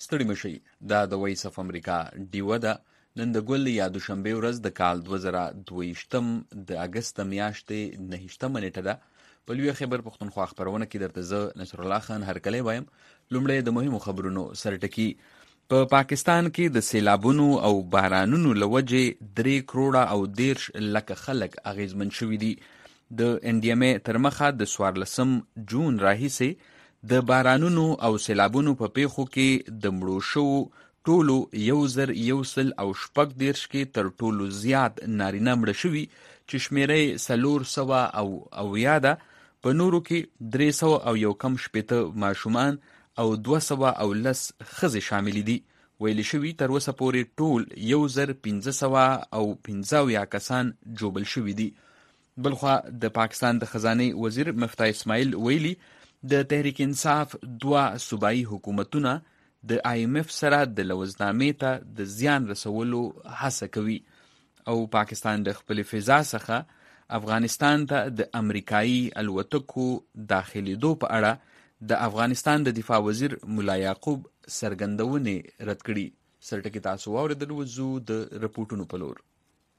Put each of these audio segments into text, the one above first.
ستړي مشئ. دا د وایس اف امریکا ډیوه ده. نن د ګل یا دوشنبې ورځ د کال 2022 د اګست میاشتې 9 نیټه ده. په لویه خیبر پښتونخوا خپرونه کې درته زه نصر الله خان هرکلی وایم. لومړی د مهمو خبرونو سرټکي. په پاکستان کې د سیلابونو او بارانونو له وجې 3 کروړه او 13 لکه خلک اغیزمن شوي دي. د NDMA تر مخه د 14 جون راهیسې د بارانونو او سیلابونو په پیښو کې د مړو شوو ټولو 1116 کې تر ټولو زیات نارینه مړه شوي چې شمیره 400 ده. په نورو کې 311 ماشومان او 210 ښځې شامل دي. ویل شوي تر اوسه پورې ټول 1515 کسان جوبل شوي دي. بلخوا د پاکستان د خزانه وزیر مفتاح اسماعیل ویلي د تحریک انصاف 2 صوبایي حکومتونه د IMF سره د لوزنامې ته د زیان رسولو هڅه کوي. او پاکستان د خپل فضا څخه افغانستان ته د امریکایي الوتکو داخليدو په اړه د افغانستان د دفاع وزیر مولا یعقوب څرګندونې رد کړي. سرټکي تاسو واوریدل. وځو د رپورټونو په لور.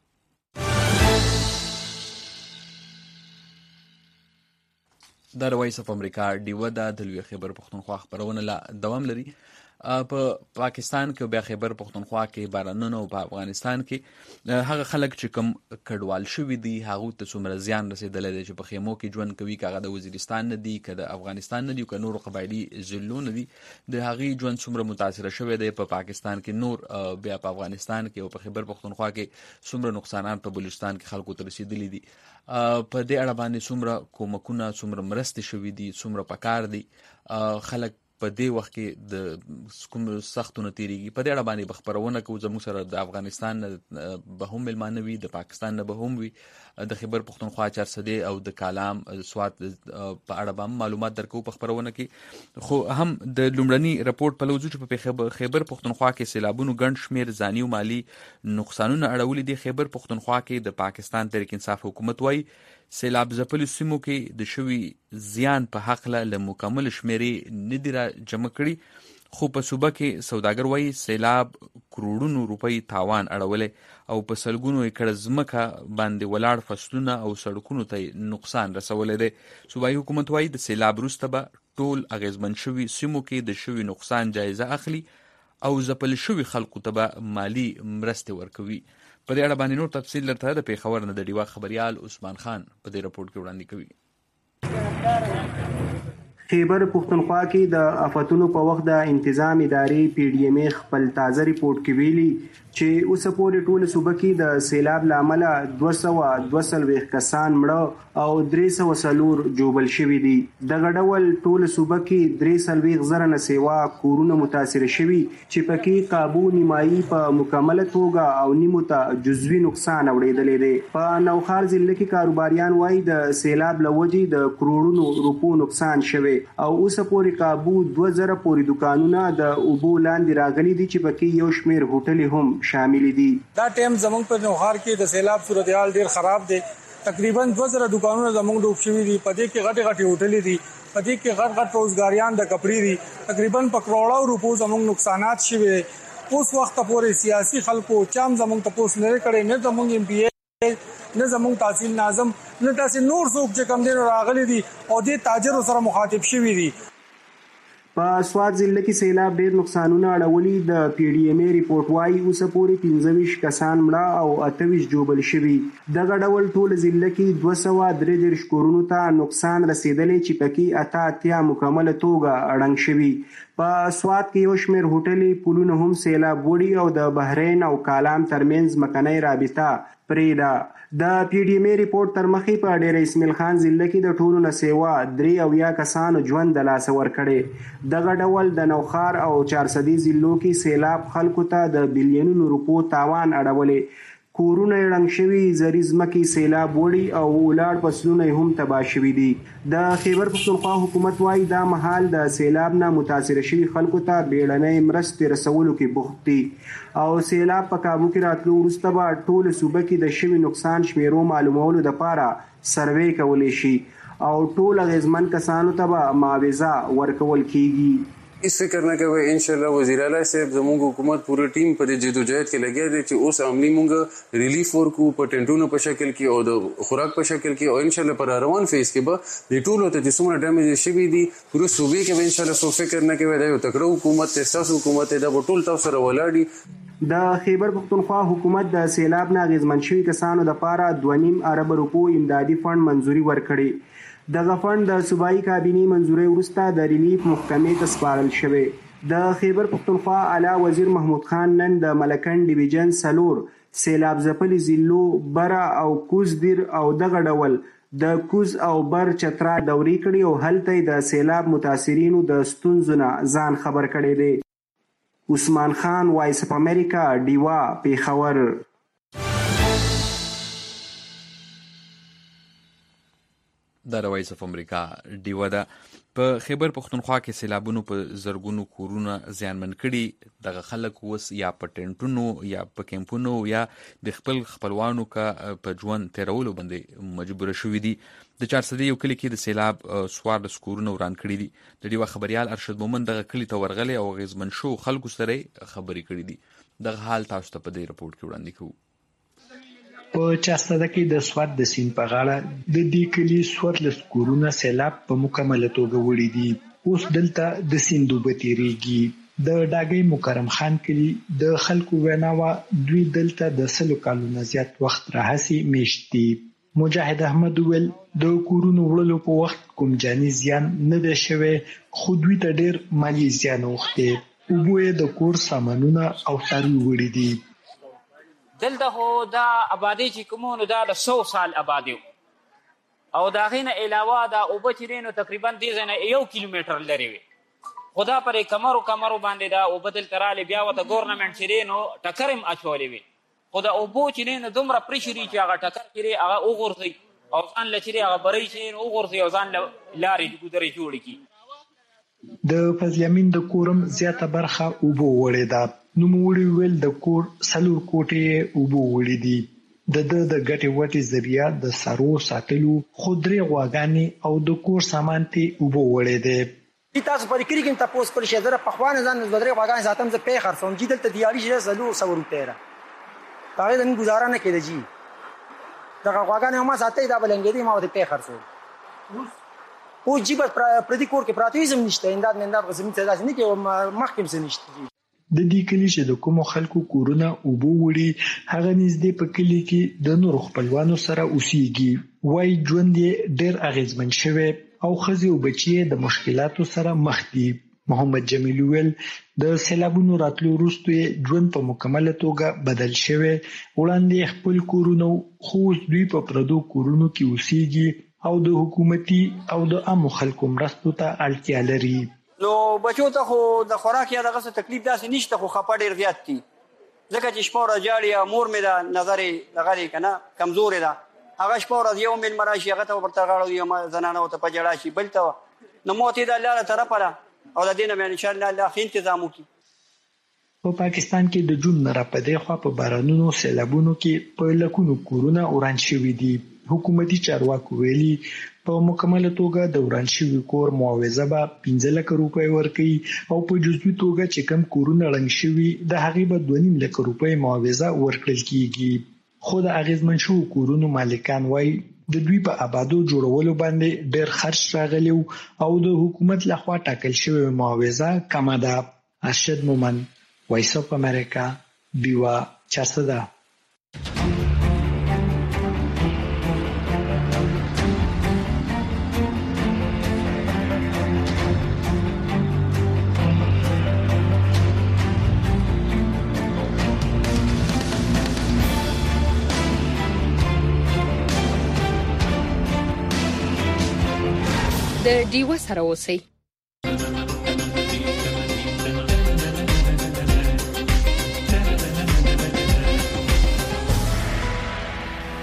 دا د وایس اف امریکا ډیوه ده. د لویه خیبر پښتونخوا خپرونه لا دوام لري. په پاکستان کې بیا خیبر پښتونخوا کې بارانونه او په افغانستان کې هغه خلک چې کوم کډوال شوي دي هغه ته څومره زیان رسېدلی دی چې په خیمو کې ژوند کوي، که هغه د وزیرستان نه دي، که د افغانستان نه دي، که نورو قبایلي ضلعو نه دي، د هغې ژوند څومره متاثره شوی دی. په پاکستان کې نور بیا په افغانستان کې او په خیبر پښتونخوا کې څومره نقصانات په بلوچستان کې خلکو ته رسېدلي دي. په دې اړه باندې څومره کومکونه، څومره مرستې شوي دي، څومره پکار دي، خلک په دې وخت کې د کوم سختو نه تیریږي. په دې اړه باندې به خپرونه کوو. زموږ سره د افغانستان نه به هم مېلمانه وي، د پاکستان نه به هم وي، د خیبر پښتونخوا چارسدې او د کالام سوات په اړه به هم معلومات درکوو په خپرونه کې. خو هم د لومړني رپورټ په لوځو چې په خیبر پښتونخوا کې سیلابونو ګڼ شمېر ځاني او مالي نقصانونه اړولي دي. خیبر پښتونخوا کې د پاکستان تحریک انصاف حکومت وایي سیلاب ځپلو سیمو کې د شوي زیان په هکله له مکمل شمیرې نه دي را جمع کړي. خو په صوبه کې سوداګر وایي سیلاب کروړونو روپۍ تاوان اړولی او په سلګونو ایکړه ځمکه باندې ولاړ فصلونه او سړکونو ته نقصان رسولی دی. صوبایي حکومت وایي د سیلاب وروسته به ټول اغیزمن شوي سیمو کې د شوي نقصان جایزه اخلي او ځپل شوي خلکو ته به مالی مرستې ورکوي. په دې اړه باندې نور تفصیل درته د پیښور نه د ډیوه خبریال عثمان خان په دې رپورټ کې وړاندې کوي. خیبر پښتونخوا کې د آفتونو په وخت د انتظام ادارې PDMA خپل تازه ریپورټ کې ویلي چې اوسه پورې ټول صوبه کې د سیلاب له امله 222 کسان مړه او 304 جوبل شوي دي. دغه ډول ټول صوبه کې 340 زره نه سیوا کورونه متاثر شوي چې پکې قابو نیمایي په مکمله توګه او نیمو ته جزوي نقصان اوریدلی دی. په نوخار ضلع کې کاروباریان وایي د سیلاب له وجې د کروړونو روپو نقصان شوی او اوسه پورې قابو 2000 پورې دکانونه د اوبو لاندې راغلي دي چې پکې یو شمېر هوټلې هم شامل دي. دا ټیم زمونږ په نوخار کې د سیلاب صورتحال ډیر خراب دی. تقریبا 2000 دکانونه زمونږ ډوب شوي دي. په دې کې غټي هوټلې دي، په دې کې غټ روزګاریان د کپړې دي. تقریبا په کروڑو روپو زمونږ نقصانات شوي. اوس وخت پورې سیاسي خلکو چام زمونږ تاسو نه کړي، نه زمونږ MPA، نه زمونږ تحصیل ناظم، نه تاسو نور څوک چې کم دین راغلي دي او دې تاجر سره مخاطب شوي دي. په سوات ضلع کې سیلاب ډېر نقصانونه اړولي. د PDMA ریپورټ وایي اوسه پورې 25 کسان مړه او 28 جوبل شوي. دغه ډول ټول ضلع کې 233 کورونو ته نقصان رسېدلی چې پکې 88 مکمله توګه اړنګ شوي. په سوات کې یو شمېر هوټلې پلونه هم سیلاب وړي او د بحرین او کالام ترمنځ مکنۍ رابطه پرېده. د PDMA ریپورټ تر مخې په ډېر اسماعیل خان ضلع کې د ټولو نه سیوا 83 کسانو ژوند د لاسه ورکړی. دغه ډول د نوخار او چارسدې ضلعو کې سیلاب خلکو ته د بلیونونو روپو تاوان اړولی. کورونه یې ړنګ شوي، زري ځمکې سیلاب وړي او ولاړ فصلونه یې هم تباه شوي دي. د خیبر پښتونخوا حکومت وایي دا مهال د سیلاب نه متاثره شوي خلکو ته بیړنۍ مرستې رسولو کې بوخت دي او سیلاب په کابو کې راتلو وروسته به ټول صوبه کې د شوي نقصان شمیرو معلومولو دپاره سروې کولی شي او ټول اغیزمن کسانو ته به معاوضه ورکول کیږي. اس فکر نه کوي ان شاء الله وزیر اعلی صاحب زموږ حکومت پوره ټیم په دې جدوجہد کې لګیا دی چې اوس عملی مونږ ریلیف ورکو په ټینټونو په شکل کې او د خوراک په شکل کې او ان شاء الله پر روان فیس کې به د ټولو ته د څومره ډیمیج شوي دي پوره صوبې کې به ان شاء الله سو فکر نه کوي دا یو تکړه حکومت دی ستاسو حکومت دی دا به ټول تاسو سره ولاړ دي د خیبر پختونخوا حکومت د سیلاب نه اغیزمن شوي کسانو لپاره 2.5 ارب روپو امدادي فند منځوري ورکړي. دغه فند د صوبایي کابینې منځوري وروسته د ریلیف محکمې ته سپارل شوی. د خیبر پختونخوا اعلی وزیر محمود خان نن د ملکن ډیویژن 4 سیلاب ځپلي ضلعو بره او کوز دیر او دغه ډول د کوز او بر چترا دوري کړي او هلته د سیلاب متاثرینو د ستونزو نه ځان خبر کړي دي. عثمان خان، وایس اف امریکا، ډیوا، پیښور. د وایس اف امریکا ډیوا ده. په خیبر پختونخوا کې سیلابونو په زرګونو کورونه زیانمن کړي. دغه خلک اوس یا په ټینټونو یا په کیمپونو یا د خپل خپلوانو کا په ژوند تیرولو باندې مجبور شوي دي. د 400 یو کلی کې د سیلاب 14 کورونه وران کړي دي. د ډیوا خبريال ارشد مومن دغه کلی ته ورغلی او غیزمن شو خلکو سره خبرې کړي دي. دغه حال تاسو ته په دې رپورت کې وړاندې کوو. په 400 کې د سواد د سیند په غاړه د دې کلی 14 کورونه سیلاب په مکمله توګه وړي دي. اوس دلته د سیند اوبه تیریږي. د ډاګي مکرم خان کلی د خلکو ویناوه دوی دلته د 100 کالونو زیات وخت راهسي میشتي. مجاهد احمد ویل د کورونو وړلو په وخت کوم جاني زیان نه ده شوی خو دوی ته ډیر مالی زیان وخته. اوبه د کور سامانونه او څاروي وړي دي. دلته هو دا آبادی چې کومونو دا د 100 سال آبادی او دا غینه علاوه دا اوبه چې نو تقریبا دې ځنه 1 کیلومتر لري وي. خدا پر کمرو باندې دا اوبه دل تراله بیا وته ګورنمنت چې نو ټکرم اچولې وي. خدا اوبه چې نو دومره پریشري چې هغه ټکر کړي هغه وګورځي او ځان لچري هغه بري چې نو وګورځي او ځان لارې ګودري جوړ کی. د فضلیامین د کورم زیاته برخه اوبه وړي ده. نو موږ ویل د کور سلور کوټې اوبه وړي دي. د ګټې وټې ذریعہ د سارو ساتلو خودري غواګانی او د کور سامان ته اوبه وړي دي. تاسو په کلی کې تاسو کول شي زره په خوانه ځان بدري غواګانی ساتم زه په خرڅوم چې دلته دیاري شي سلو 100 روپیا را. هغه د گزاره نه کېږي. دا غواګانی ما ساتي دا بلنګې دي ما ته په خرڅوم. او جيبه پردي کور کې پراتویزم نشته انداد غزمین ته ځنه کې محکم څه نشته. د دې کلی چې د کوم خلکو کورونه اوبه وړي هغه نږدې په کلی کې د نور خپلوانو سره اوسېږي. وای ژوند یې ډېر اغیزمن شوی او خزي او بچي د مشکلاتو سره مخ دي. محمد جمیل ویل د سیلابونو راتلو وروسته ژوند په مکمله توګه بدل شوی. وړاندې خپل کورونه خو دوی په پردو کورونو کې اوسېږي او د حکومتي او د عامو خلکو مرستو ته اړتیا لري. نو بچو ته خو د خوراک یا دغه څه تکلیف داسې نشته خو خپه ډیر زیات دي ځکه چې شپه ورځ جاړي مور مې دا نظر دغه کنه کمزورې ده هغه شپه ورځ یو من مراشي هغه ته ورته غاړو یو زنانه ته پجړا شي بل ته نو موت د الله طرفه را او د دینه باندې ان شاء الله الله تنظیم وکړي. په پاکستان کې د جون نه راپدې خو په بارانونو سیلابونو کې په لکونو کورونه وران شوي دي. حکومتي چارواکو ویلي په مکمله توګه د وران شوي کور معاوضه به 15 لک روپۍ ورکړي او په جزوي توګه چې کم کورونه رنګ شوي د هغې به 2.5 لک روپۍ معاوضه ورکړل کیږي. خو د اغیزمن شوو کورونو مالکان وایي د دوی په آبادو جوړولو باندې ډېر خرج راغلی او د حکومت لخوا ټاکل شوی معاوضه کمه ده. ارشد مومن، وایس اف امریکا، ډیوا، 400. د ډیوا سره اوسئ.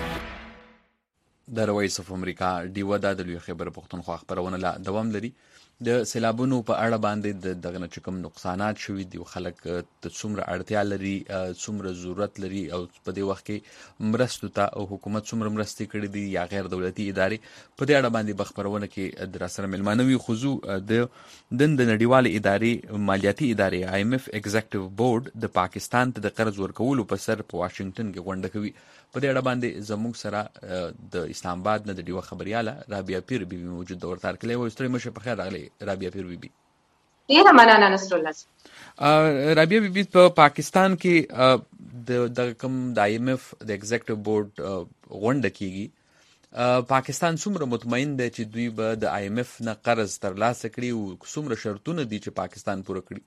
د وایس اف امریکا ډیوا د لوی خبر پښتونخوا خبرونه لا دوام لري. د سیلابونو په اړه باندې دغه نه کوم نقصانات شوي دي، خلک د څومره اړتیا لري، څومره ضرورت لري، او په دې وخت کې مرستو ته او حکومت څومره مرستې کړي دي یا غیر دولتي ادارې، په دې اړه باندې په خپرونه کې در سره مېلمانه وي. خو د نړیوالې ادارې مالیاتي ادارې IMF ایگزیکټیو بورډ د پاکستان ته د قرض ورکولو په سر په واشنگټن کې غونډه کوي. په دې اړه باندې زموږ سره د اسلام آباد نه د ډیوه خبرياله رابعه پیر بیبي موجود د ورته کلی و. ستړي مشه په خیر راغلی رابعه پیر بیبي. ډیره مننه نصر الله. رابعه بیبي په پاکستان کې د کوم د IMF د ایگزیکټیو بورډ غونډه کیږي، پاکستان څومره مطمئن دی چې دوی به د IMF نه قرض ترلاسه کړي او څومره شرطونه دي چې پاکستان پوره کړي؟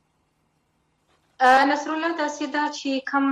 نصر الله داسې ده چې کوم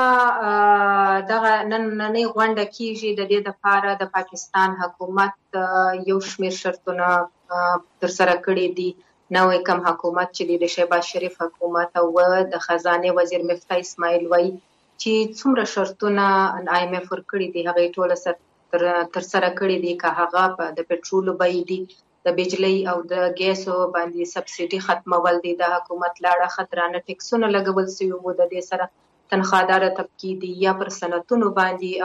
دغه نننۍ غونډه کیږي د دې لپاره د پاکستان حکومت یو شمېر شرطونه ترسره کړي دي. نوې کوم حکومت چې د شهباز شریف حکومت او د خزانه وزیر مفتاح اسماعیل وایي چې څومره شرطونه IMF ورکړي دي هغه ټول ترسره کړي دي، که هغه د پټرولو بیې دي، د بجلی او د ګیسو باندې سبسیډي ختمول دي، د حکومت لاړه خطرانه ټیکسونه لګول شوي وو، د دې سره تنخواداره طبقې دي یا پر صنعتونو باندې،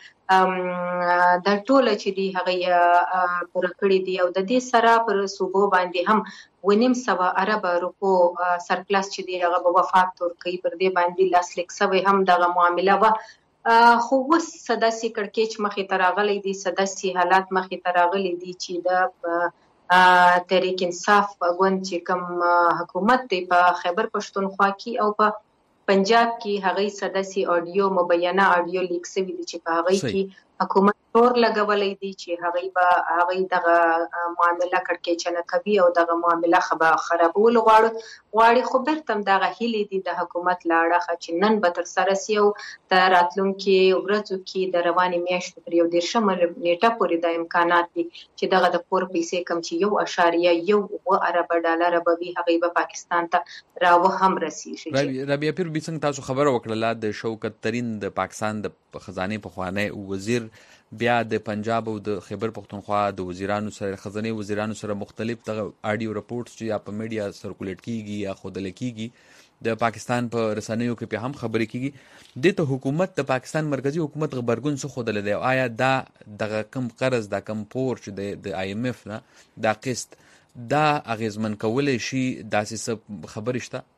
او دا ټول چې دي هغه پوره کړي دي، او د دې سره پر صوبو باندې هم 900 ارب روپو سرپلس چې دي هغه به وفات ورکوي. پر دې باندې لاسلیک شوی هم دغه معامله وه، خو اوس داسې کړکېچ مخې ته راغلی دي، داسې حالات مخې ته راغلی دي چې د تحریک انصاف ګوند چې کوم حکومت دی په خیبر پښتونخوا کې او په پنجاب کې هغه داسې اډیو مبینه اډیو لیک شوي دي چې په هغه کې حکومت تور لګولی دی چې هغه دغه معامله کړکېچنه کوي او دغه معامله خرابول غواړي، خو بیرته هم دغه هیلې دي د حکومت له اړخه چې نن به ترسره سي او د راتلونکي ورځو کې د روانې میاشتې تر 11 نیټه پورې د امکانات دي چې دغه د پور پیسې کم چې 1.1 ارب ډالر به وي هغه به پاکستان ته راو هم رسیږي. رابعه پیر بیبي څنګه تاسو خبره وکړه د شوکت ترین د پاکستان د خزانه پخوانی وزیر بیا د پنجاب او د خیبر پختونخوا د وزیرانو سره خزانه وزیرانو سره مختلف دغه آډیو رپورټس چې یا په میډیا سرکولیټ کیږي یا خودل کیږي د پاکستان په رسنیو کې په هم خبرې کیږي، د ته حکومت د پاکستان مرکزی حکومت غبرګون څه خودل دی؟ آیا دا دغه کم قرض دا کم پور چې د IMF نه دا قسط دا اغیزمن کولای شي داسې خبرې شته؟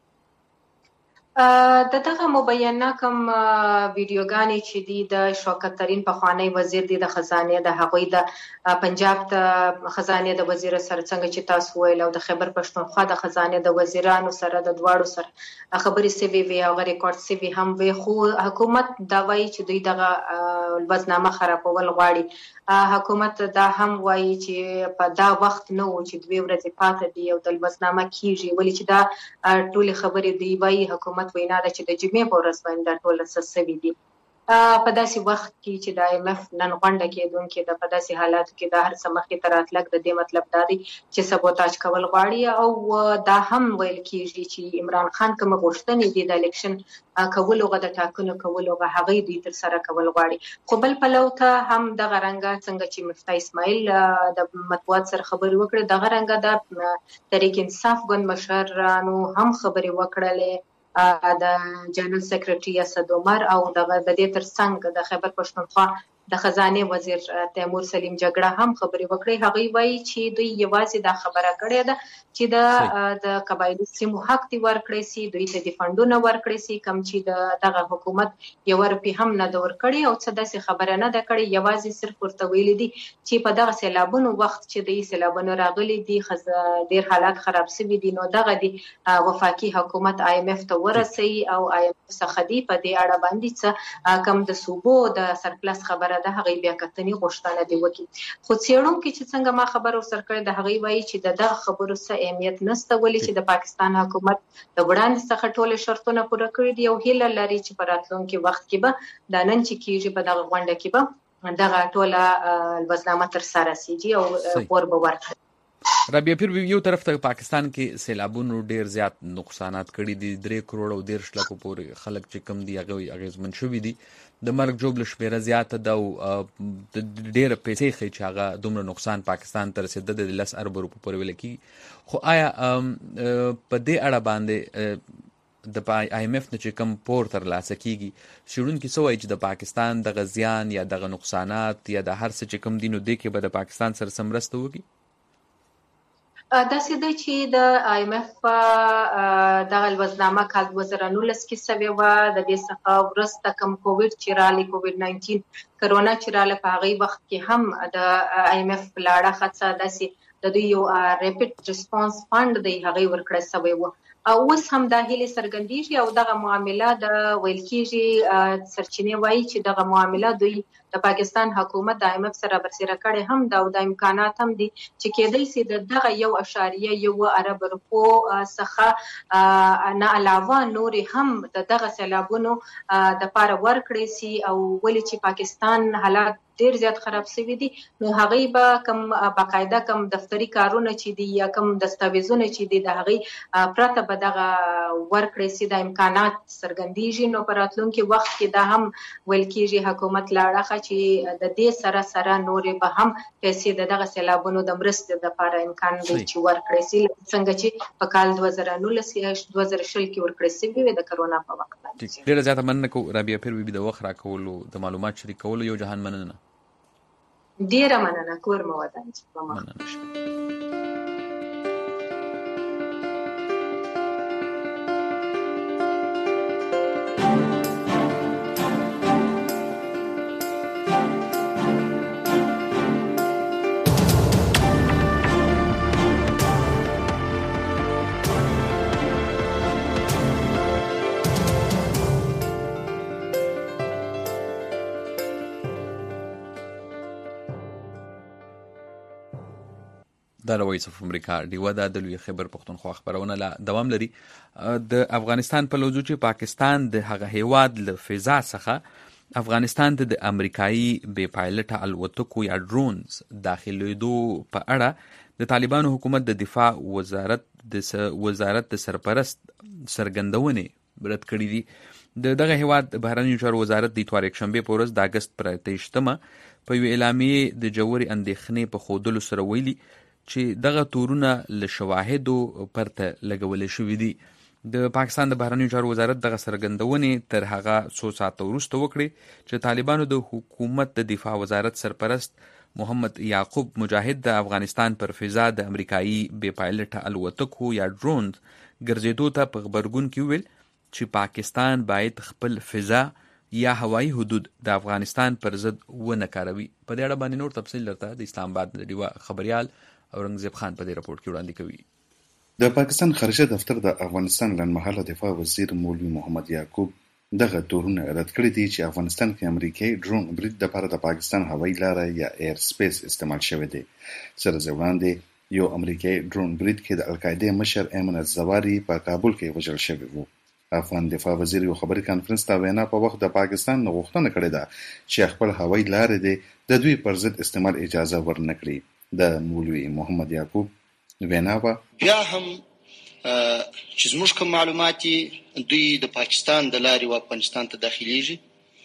دغه مبینه کوم ویډیوګانې چې دي د شوکت ترین پخوانی وزیر دی د خزانه د هغوی د پنجاب ته خزانه د وزیر سره څنګه چې تاسو ویل او د خیبر پښتونخوا د خزانه د وزیرانو سره د دواړو سره خبرې سوي وي او ریکارډ سوي هم وي، خو حکومت دا وایي چې دوی دغه وزنامه خرابول غواړي. حکومت دا هم وایي چې په دا وخت نه و چې 2 ورځې پاتې دي او د وزنامه کیږي، ولې چې دا ټول خبرې دی وایي حکومت وینا ده چې د جمعې په ورځ باندې ټول سسوي دي. په داسې وخت کې چې د IMF نن غونډه کېدونکې ده، په داسې حالاتو کې د هر څه مخې ته راتلک د دې مطلب دا دی چې سبوتاج کول غواړي، او دا هم ویل کېږي چې عمران خان کوم غوښتنې دي د الیکشن کولو غو د ټاکنو کولو غو هغه دوی تر سره کول غواړي. خو بل پلو ته هم دغه رنګه څنګه چې مفتاح اسماعیل د مطبوعات سره خبرې وکړه، دغه رنګه د تحریک انصاف ګوند مشرانو هم خبرې وکړلې، د جنرال سیکریټري اسد عمر او د دې ترڅنګ د خیبر پښتونخوا د خزانه وزیر تیمور سلیم جګړه هم خبرې وکړې. هغه وایي چې دوی یوازې دا خبره کړې ده چې د قبایلی سیمو حق دی ورکړي سي، دوی ته د فندونو ورکړي سي کم چې دغه حکومت یو روپی هم نه د ورکړي، او څه داسې خبره نه ده کړې، یوازې صرف ورته ویلي دي چې په دغه سیلابونو وخت چې د سیلابونو راغلي دي ډیر حالات خراب شوي دي، نو دغه دی وفاقي حکومت IMF ته ورسي او IMF څخه دی په دې اړه باندې څه کم د صوبو د سرپلس خبره ده هغه بیا کتنی غوښتنه دی وکي. خو څېړونکو چې څنګه ما خبر ورسره کړې د هغه وایي چې دغه خبرو څه اهمیت نشته، ولې چې د پاکستان حکومت د وړاندې څخه ټول شرطونه پوره کړی دي او هیله لري چې په راتلونکي وخت کې به د نن چې کیږي په دغه غونډه کې به دغه ټوله وزنامه تر سره سیږي او پور به ورکړي. رابعه پیر یو طرف ته پاکستان کې سیلابونو ډیر زیات نقصانات کړي دي 3 کروڑ او 13 لکه پورې خلک چې کم دي هغه اغیزمن شوي دي د مرګ جوړ شمیره زیاته ده او ډیر پیسې خي چې هغه دومره نقصان پاکستان ته رسیدل د 10 ارب روپیو پورې ولکې خو آیا په دې اړه باندې د IMF نه چې کم پور تر لاسه کیږي شړون کې سوې چې د پاکستان د غزيان یا د نقصانات یا د هر څه چې کم دینو د کې به د پاکستان سره سمرسته وږي داسې ده چې د IMF دغه لوزنامه کال 2019 کې سوې وه د دې څخه وروسته کوم کووډ چې راغلی کووډ 19 کرونا چې راغله په هغه وخت کې هم د IMF په لاړه خاصه داسې د دوی یو ریپټ ریسپانس فند دی هغه ورکړی سوی و او اوس هم دا هیله څرګندېږي او دغه معامله د ویل کېږي سرچینې وایي چې دغه معامله دوی د پاکستان حکومت د IMF سره برسېره کړي هم دا او د امکانات هم دي چې کېدای شي دغه 1.1 ارب روپو څخه نه علاوه نور هم دغه سیلابونو د پاره ورکړي سي او ولې چې پاکستان حالات ډیر زیات خراب شوی دي نو هغه به کم باقاعده کم دفتری کارونه چې دي یا کم دستاویزونه چې دي د هغه پرته به دغه ورکړي سي د امکانات څرګندېږي نو په راتلونکي وخت کې دا هم ویل کېږي حکومت لاړه چې د دې سره نورې به هم پیسې دغه سیلابونو د مرستې لپاره امکان دی چې ورکړي سي څنګه چې په کال 2019 کې ورکړي سي د کرونا په وخت باندې ډیره زیاته مننه کو رابعه پیر د وخت راکولو د معلومات شریکولو یو جهان مننه ډیره مننه کور مو ودان د وایس اف امریکا ډیوه د لوی خبر پښتونخوا خبرونه لا دوام لري د افغانستان په لوجو چې پاکستان د هغه هیواد له فضا څخه افغانستان ته د امریکایي بې پایلټه الوتکو یا ډرونز داخلېدو په اړه د طالبانو حکومت د دفاع وزارت د سرپرست څرګندونې رد کړې دي دغه هیواد بهرنیو چارو وزارت د اتوار یکشنبه په ورځ د اګست پر 28 په یو اعلامیه د جوړې اندېښنې په خودلو سره ویلي چې دغه تورونه له شواهدو پرته لګول شوې دي د پاکستان د بهرنیو چارو وزارت دغه څرګندونې تر هغه څو ساعته وروسته وکړي چې طالبانو د حکومت د دفاع وزارت سرپرست محمد یعقوب مجاهد د افغانستان پر فضا د امریکایي بې پایلټه الوتکو یا ډرونز ګرځېدو ته په غبرګون کې ویل چې پاکستان باید خپل فضا یا هوایی حدود د افغانستان پر ضد ونه کاروي په دې اړه باندې نور تفصیل درته د اسلام آباد د ډیوه خبريال اورنګزیب خان په دې راپورټ کې وړاندې کوي د پاکستان خارجه دفتر د افغانستان لنډمهاله دفاع وزیر مولوي محمد یعقوب دغه تورونه رد کړی دي چې افغانستان کې امریکایي ډرون برید لپاره د پاکستان هوایي لاره یا ایر سپیس استعمال شوی دی سره ځوړاندې یو امریکایي ډرون برید کې د القاعده مشر ایمن الزواری په کابل کې وژل شوی وو افغان دفاع وزیر یو خبري کانفرنس ته وینا په وخت د پاکستان غوښتنه کړې ده چې خپل هوایي لارې د دوی پر ضد استعمال اجازه ورنکړي د مولوي محمد یعقوب وینا بیا هم چې زموږ کوم معلومات دوی د پاکستان د لارې و افغانستان ته داخليږي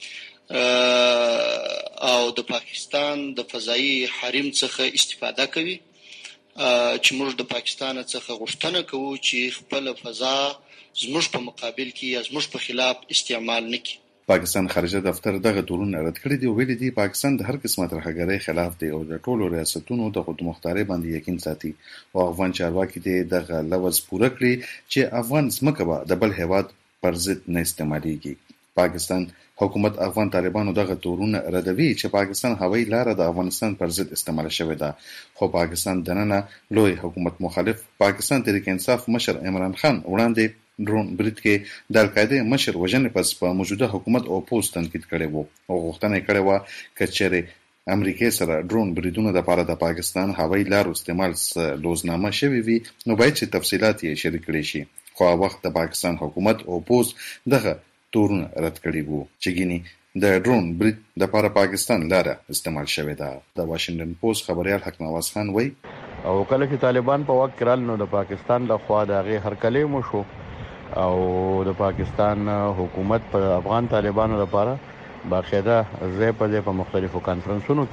او د پاکستان د فضایي حریم څخه استفاده کوي چې موږ د پاکستان څخه غوښتنه کوو چې خپل فضا زموږ په مقابل کې یا زموږ په خلاف استعمال نکړي پاکستان خارجه دفتر دغه تورونه رد کړی دی ویلي دی پاکستان د هر قسمه ترهګرۍ خلاف دی او د ټولو ریاستونو د خود مختاري باندې یقین ساتي او افغان چارواکي دی دغه لوز پوره کړی چې افغان ځمکه به د بل هیواد پر ضد نه استعماليږي پاکستان حکومت افغان طالبانو دغه تورونه ردوي چې پاکستان هوایي لار د افغانستان پر ضد استعمال شوې ده خو پاکستان دننه لوی حکومت مخالف پاکستان تحریک انصاف مشر عمران خان وړاندې ډرون برید کې د القاعده مشر وژنې پس په موجوده حکومت او پوسټ تنقید کړي وو او غوښتنه کړې و چې امریکای سره ډرون بریدونو د لپاره د پاکستان هوایي لارو استعمال لوزنامه شوی وي نو باید چې تفصيلات یې شریک کړي شي خو وخت د پاکستان حکومت او پوسټ دغه تورونه رد کړي وو چې ګینی د ډرون برید د لپاره پاکستان لاره استعمال شوی ده د واشنگټن پوسټ خبريال حق نواز خان وایي او کله چې طالبان په وخت کې رال نو د پاکستان له خوا د هغه هرکلی مو شو او د پاکستان حکومت په افغان طالبانو لپاره باقاعده ځای په مختلفو کانفرنسونو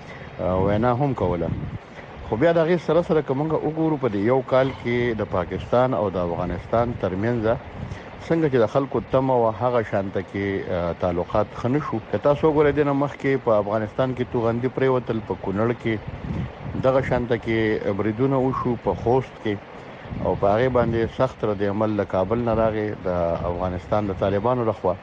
کې وینا هم کوله. خو بیا د هغې سره کومه وګورو په یو کال کې د پاکستان او د افغانستان ترمنځ څنګه چې د خلکو تمه او هغه شانته کې تعلقات خنه شو. که تاسو وګورئ د مخکې په افغانستان کې توغندي پریوتل، په کونړ کې دغه شانته کې بریدونه وشو، په خوست کې او په هغه باندې سخت رد عمل له کابل نه راغی د افغانستان د طالبانو لخوا.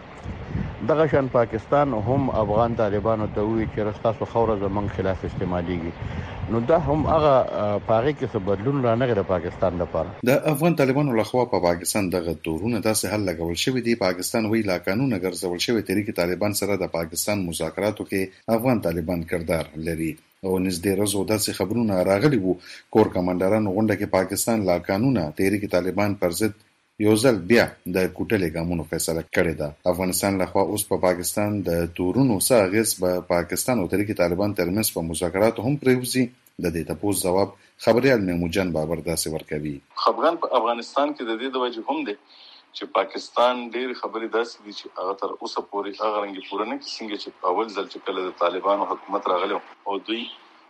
دغه شان پاکستان هم افغان طالبانو ته وی چې رستاسو خوره زمونږ خلاف استعماليږي. نو دا هم هغه پاره کې څه بدلون رانغی د پاکستان لپاره. د افغان طالبانو لخوا په پاکستان دغه تورونه داسې حل لګول شوی دی. پاکستان وی لا قانون ګرځول شوی طریق طالبان سره د پاکستان مذاکراتو کې افغان طالبان کردار لري او نږدې ورځو داسې خبرونه راغلي وو. کور کمانډرانو غونډه کې پاکستان لا قانون طریق طالبان پر ضد یو ځل بیا د کوټلې ګامونو فیصله کړې ده. افغانستان لخوا اوس په پاکستان د تورونو څخه غیس په پاکستان او طریق طالبان ترمنځ په مذاکراتو هم پریوزي. د دې تاسو جواب خبريال میموجان بابر داسې ورکوي. خبرګان په افغانستان کې د دې د وجه هم دی چې پاکستان ډېر خبرې داسې دي چې هغه تر اوسه پورې هغه رنګ پوره نه کیږي چې اول ځل چې کله د طالبانو حکومت راغلی او دوی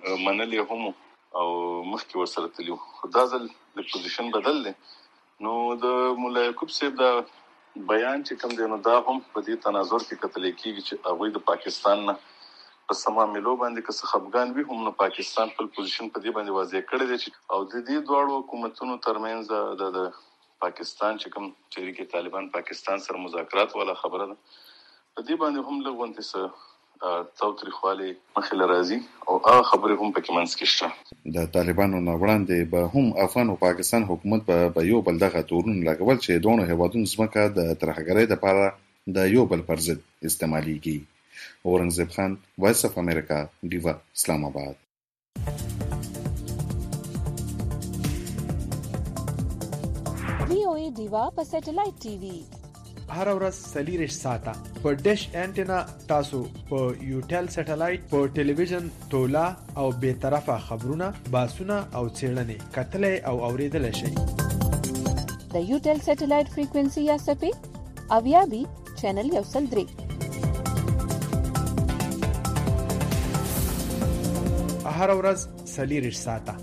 منلې هم او مخکې ورسره تللی خو دا ځل د پوزیشن بدل دی. نو د مولا یعقوب صاحب دا بیان چې کوم دی نو دا هم په دې تناظر کې کتل کېږي چې هغوی د پاکستان نه په سما ملو باندې که څه خفګان وي هم نو پاکستان خپل پوزیشن په دې باندې واضح کړی دی چې او د دې دواړو حکومتونو ترمنځ د پاکستان چې کوم طریق طالبان پاکستان سره مذاکرات والا خبره ده په دې باندې هم لږ څه تاوتریخوالی مخې راځي او هغه خبرې هم پکې منځ کې شته. د طالبانو نه وړاندې به هم افغان او پاکستان حکومت په یو بل دغه تورونه لګول چې دوه هیوادونو ځمکه د ترهګرۍ لپاره د یو بل پر ضد استعماليږي. اورنګزیب خان، وایس اف امریکا، ډیوا، اسلام آباد. VOA ډیوا په سټلایټ ټي وي هر ورځ 40 ساعته په ډیش انټینا تاسو په یوټل سټلایټ په ټلویزیون تولا او به طرفه خبرونه باسونه او څېړنې کتلې او اوریدل شي. د یوټل سټلایټ فریکوئنسي یا سپې اویابي چینل یو سل درې هر ورځ 40 ساعته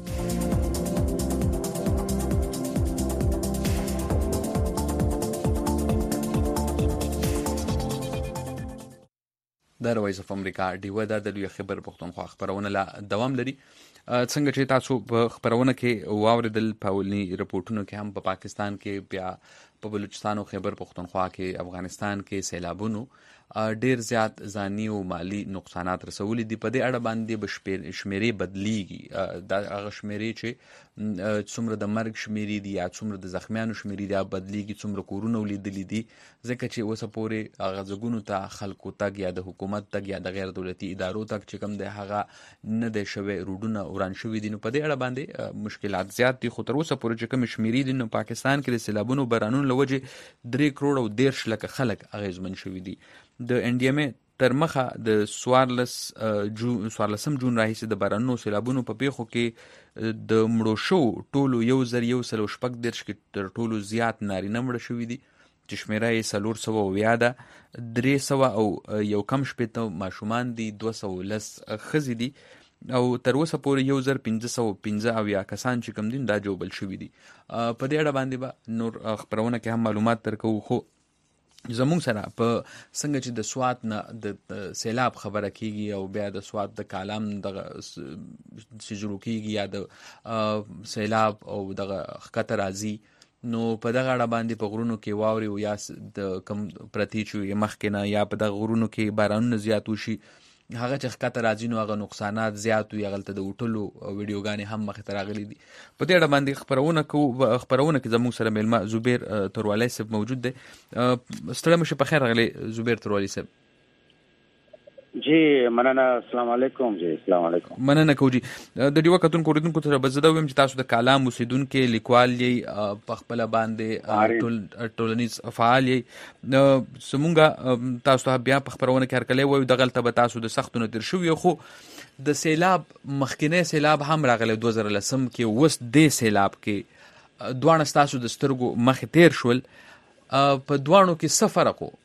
د وایس اف امریکا ډیوا د لوی خبر پښتونخوا خبرونه لا دوام لري. څنګه چې تاسو په خبرونه کې واوریدل پاولني رپورټونو کې هم په پاکستان کې بیا په بلوچستان او خیبر پښتونخوا کې افغانستان کې سیلابونو ډیر زیات ځاني او مالی نقصانات رسولي دي. په دې اړه باندې به شمیرې بدلیږي. دا هغه شمیرې چې څومره د مرګ شمیرې دي یا څومره د زخمیانو شمیرې دي بدلیږي، څومره کورونه ولیدلي دي، ځکه چې اوسه پورې هغه ځګونو ته خلکو تګ یا د حکومت تګ یا د غیر دولتي ادارو تګ چې کوم دی هغه نه دی شوی، روډونه وران شوي دي. نو په دې اړه باندې مشکلات زیات دي. خو تر اوسه پورې چې کوم شمیرې دي نو پاکستان کې د سیلابونو بارانونو له وجې 3 کروڑ او 13 لک خلک اغیزمن شوي دي. د ان ډي ام تر مخه د 14 جون راهیسې د بارانونو سیلابونو په پیښو کې د مړو شو ټولو 1114 کې تر ټولو زیات نارینه مړه شوي دي چې شمیره یې 400 ده. 300 او یو کم شپېته ماشومان دي، 210 ښځې دي او تر اوسه پورې 1515 کسان چې کوم دي دا جوړل شوي دي. په دې اړه باندې به نور خبرونه کې هم معلومات درکو. خو زموږ سره په څنګه چې د سوات نه د سیلاب خبره کیږي او بیا د سوات د کالام دغه شروع کیږي یا د سیلاب او دغه خطر راځي، نو په دغه اړه باندې په غرونو کې واوري او یا د کم پرتی چې مخکې نه یا په دغه غرونو کې بارانونه زیات وشي، هغه چې خطر راځي نو هغه نقصانات زیات وي. هغه د وټلو ویډیوګانې هم مخې ته راغلي دي. په دې اړه باندې خبرونه کې زموږ سره میلمه زبیر تروالی صاحب موجود دی. ستړی مو شه، په خیر راغلی زبیر تروالی صاحب. جی مننه، السلام علیکم. جی السلام علیکم. مننه کوجی. د ډیوا کتونکو اوریدونکو ته به زه دا ویم چې تاسو د کالام اوسیدونکو لیکوال یې، په خپل باندې ټولنیز فعال یې. سمونګه تاسو ته بیا په خبرونه کې هرکلی وایو، دغلته به تاسو د سختو نه تیر شوي، خو د سیلاب مخکینی سیلاب هم راغلی 2010 کې، اوس دې سیلاب کې دواړه ستاسو د سترګو مخې تیر شول، په دواړو کې څه فرق و؟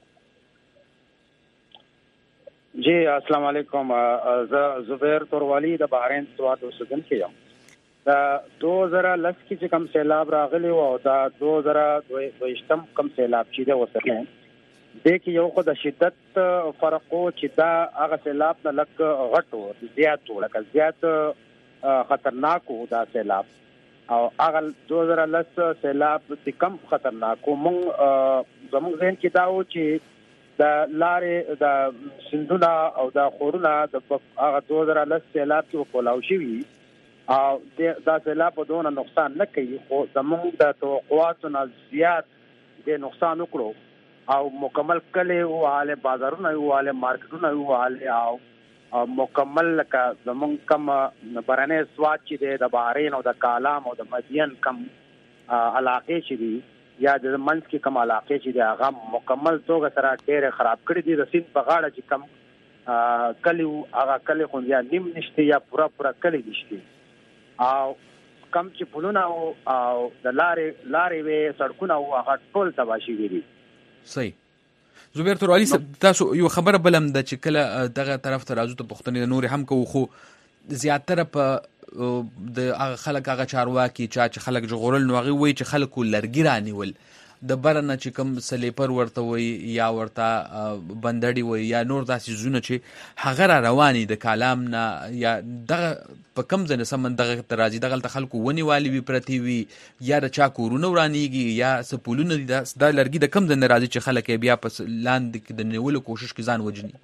جی السلام علیکم، زه زبیر توروالی د بحرین سوات اوسیدونکی یم. دا 2010 کې چې کوم سیلاب راغلی و او دا 2022 کوم سیلاب چې دی وسره د کې یو خو د شدت فرق او چې دا هغه سیلاب نه لږ غټ او زیات ولکه زیات خطرناک و دا سیلاب، او هغه 2010 سیلاب چې کم خطرناک و مونږ زموږ ذهن کې دا و چې د لارې د سندونه او د خورونه د هغه 2010 سیلاب کې کولاو شوي او دا سیلاب په دونه نقصان نه کوي، خو زموږ د توقعاتو نه زیات د نقصان وکړو او مکمل کلی واله بازارونه واله مارکیټونه واله او مکمل لکه زمون کم برانه سواد چې د بحرین او د کالام او د مدین کم علاقې چې دي یا د منځ کې کم علاقې چې دي هغه مکمل توګه سره ډېر خراب کړي دي. د سیند په غاړه چې کم کلی هغه کلی خو یا نیم نشته یا پورا کلی نشته او کم چې پلونه او د لارې وې سړکونه هغه ټول تباه شوي دي. صحیح. زبیر توروالی تاسو یو خبره بلم د چې کله دغه طرف ته راځو ته پښتنې نور هم کوو، خو زیاتره په د هغه خلک هغه چارواکي چې خلک ژغورل نو هغه وایي چې خلکو لرګي رانیول د برنه چې کوم سلیپر ورته وي یا ورته بندړي وي یا نور داسې زونه چې هغه را رواني د کالام نه یا دغه په کم ځنه سمن دغه ترازی دغه خلکو ونی والی وی پرتی وي یا د چا کورونه ورانیږي یا سپولونه د لرګي د کم ځنه راځي چې خلک بیا پس لاندې د نیولو کوشش کوي ځان وجني.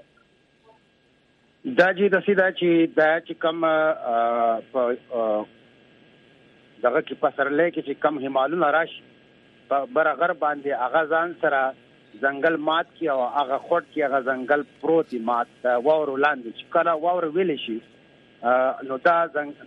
دا جی د سیدا چې کم دغه کې پسرلې کې چې کم همالونه راشي بر غر باندې هغه ځان سره ځنګل مات کی او هغه خټ کی هغه ځنګل پروت مات واور لاندې چې کله واور ویل شي نو دا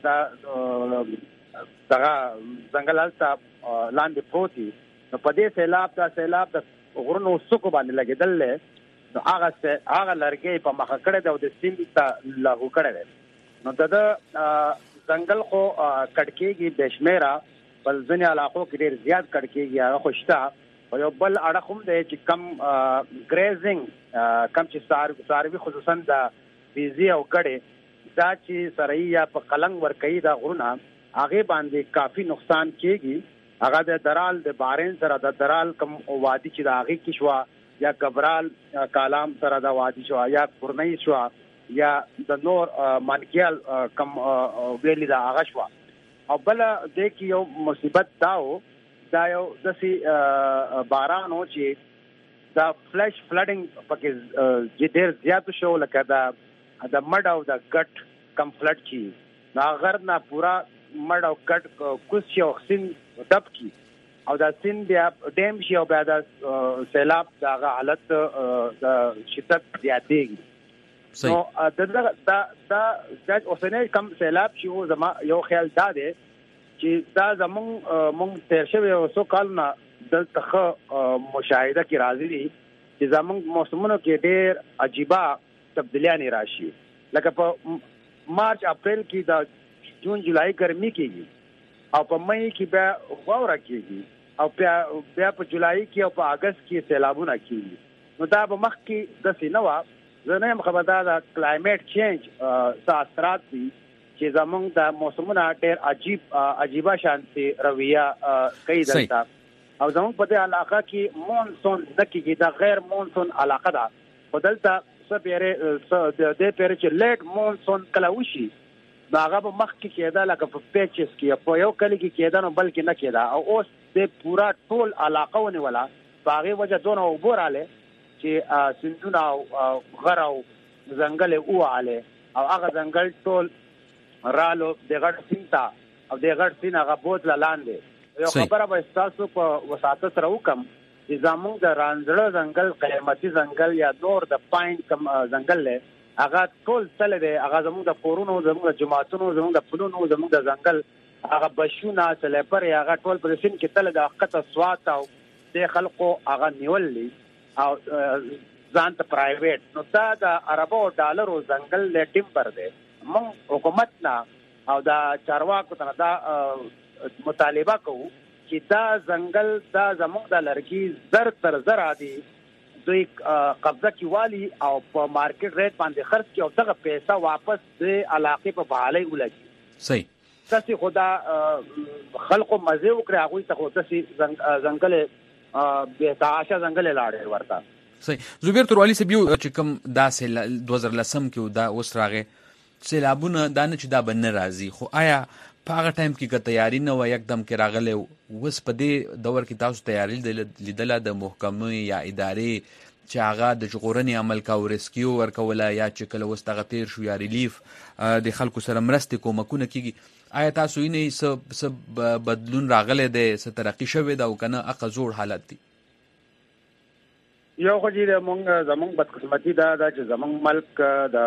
ځنګل الته لاندې پروت نو په دې سیلاب د غرونو سکو باندې لګیدل نو هغه لرګي په مخه کړه د سیند ته لاغو کړه نو د ځنګل خو کټکیږي د شمیره بل ځنې علاقو کې ډېر زیات کړکېږي هغه خوشته او یو بل اړخ هم دی چې کم ګریزنګ کم چې څاروي خصوصا د بیزي او ګډې دا چې سرایي یا په قلنګ ورکوي دا غرونه هغې باندې کافي نقصان کېږي. هغه د درال د بحرین سره د درال کم وادي چې د هغې کې شوه یا ګبرال کالام سره د وادي شوه یا کورنۍ شوه یا د نور مانکیال کم ویلي د هغه شوه او بل د کې یو مصیبت دا یو داسې باران و چې دا فلش فلډینګ پکې ډېر زیات شو لکه د مډ او د ګټ کم فلډ چی دا غر نه پورا مډ او ګټ کوس شي او سیند ډب کی او دا سیند بیا ډیم شي او بیا د سیلاب دغه حالت د شدت زیاتېږي. نو دا اوسنۍ کم سیلاب چې و زما یو خیال دا دی چې دا زمونږ تیر شوی یو څو کالونه دلته ښه مشاهده کې راځي دي چې زمونږ موسمونو کې ډېر عجیبه تبدیلیانې راشي لکه په مارچ اپریل کې د جون جولای ګرمي کېږي او په مئی کې بیا واوره کېږي او بیا په جولای کې او په اگست کې سیلابونه کېږي. نو دا به مخکې داسې نه وه. زه نه یم خبردار د کلایمیټ چینج څه اثرات دي چې زمونږ د موسمونه ډېر عجیبه شانتې رویه کوي دلته او زمونږ په دې علاقه کې مونسون نه کېږي دا غیر مونسون علاقه ده خو دلته څه دې پیرې چې لیټ مونسون کله وشي نو هغه به مخکې کېده لکه په پیچز کې په یو کلي کې کېده نو بلکې نه کېده او اوس دې پورا ټول علاقه ونیوله په هغې وجه دونه اوبه راغلې چې سیندونه او غر او ځنګل یې وواهلې او هغه ځنګل ټول رالو د غټ سیند ته او د غټ سیند هغه بوتله لاندې. یو خبره به ستاسو په وساطت سره وکړم چې زموږ د رانځړه ځنګل قیمتي ځنګل یا نور د پاین کم ځنګل دی هغه ټول تل دی هغه زموږ د کورونو زموږ د جوماتونو زموږ د پلونو زموږ د ځنګل هغه بشونه سلیپر هغه ټول په سیند کې تل د حقیقت سوات او د خلکو هغه نیولې او ځان ته پرایویټ نو دا د عربو ډالرو ځنګل له ټیمبر دی مونږ حکومت نه او دا چارواکو ته دا مطالبه کوو چې دا ځنګل دا زموږ د لرګي زر تر زر عادي دوی قبضه کیوالي او په مارکیټ ریټ باندې خرڅ کړي او دغه پیسې واپس د علاقې په بحالۍ ولګي. صحیح. تاسو خدا خلکو مزه وکړي هغه ته خو تاسو ځنګل به تاشه ځنګل لاړې ورته. صحیح. زبیر توروالی سے بیو چې کوم دا 2010 کې دا اوس راغې سیلابونه دا نه چې دا بن راځي خو آیا په هغه ټایم کې که تیاری نه و یکدم کې راغلی اوس په دې دور کې تاسو تیاری لیدله د محکمې یا ادارې چې هغه د ژغورنې عمل کاو ریسکیو ورکوله یا چې کله اوس دغه تیر شو یا ریلیف د خلکو سره مرستې کومکونه کیږي آیا تاسو یې څه بدلون راغلی دی څه ترقي شوې ده او که نه هغه زوړ حالت دی؟ یو خو چې زمونږ بدقسمتي دا ده چې زمونږ ملک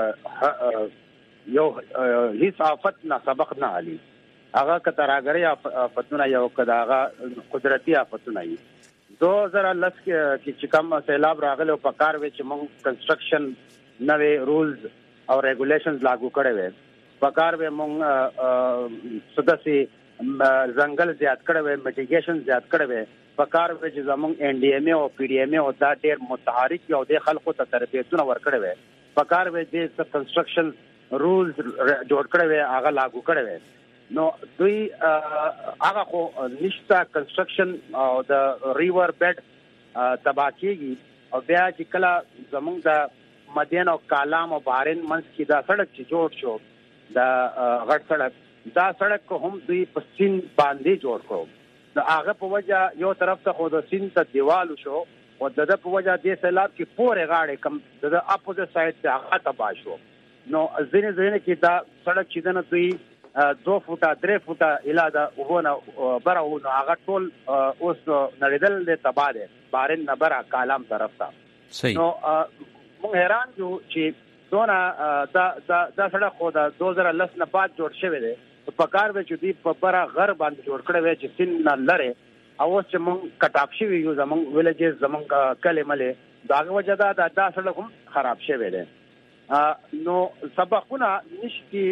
د یو هیڅ آفت نه سبق نه علي هغه که تراګري آفتونه یو که د هغه قدرتي آفتونه وي. 2010 کې چې کوم سیلاب راغلی په کار وی چې مونږ کنسټرکشن نوې رولز او ریګولیشنز لاګو کړي وي په کار وی مونږ سدسي ځنګل زیات کړي وي میټیګیشن زیات کړي وي په کار وی چې زمونږ ان ډي ام او پی ډي ام او دا ډېر متحرک یو د خلکو ته تربیتونه ورکړي وي په کار وی د کنسټرکشن رولز جوړ کړي وي هغه لاګو کړي وي. نو دوی هغه خو نشته کنسټرکشن او د ریور بیډ تباہ کیږي او بیا چې کله زمونږ د مدین او کالام او بارین منځ کې دا سړک چې جوړ شو دا غټ سړک دا سړک هم دوی په سین باندې جوړ کړو د هغه په وجه یو طرف ته خو د سین ته دیوال شو او د په وجه د سیلاب کې پورې غاړې کم د اپوزټ سایډ ته هغه تباہ شو. نو ځینې کې دا سړک چې دنه دوی 2 فوټه 3 فوټه اله دا وونه برو نو هغه ټول اوس نړیدل د تباہ ده بارین نه برا کالام طرف ته. صحیح. نو موږ حیران یو چې دونه دا سړک خو د 2010 نه بعد جوړ شوی دی په کار به چې دی په برا غر باندې جوړ کړی وي چې سین نه لره او اوس چې موږ کټاپ شوی یو زمونږ ویلېجز زمونږ کلمه داغه وجه دا سړک هم خراب شوی دی. نو سبقونه نشتی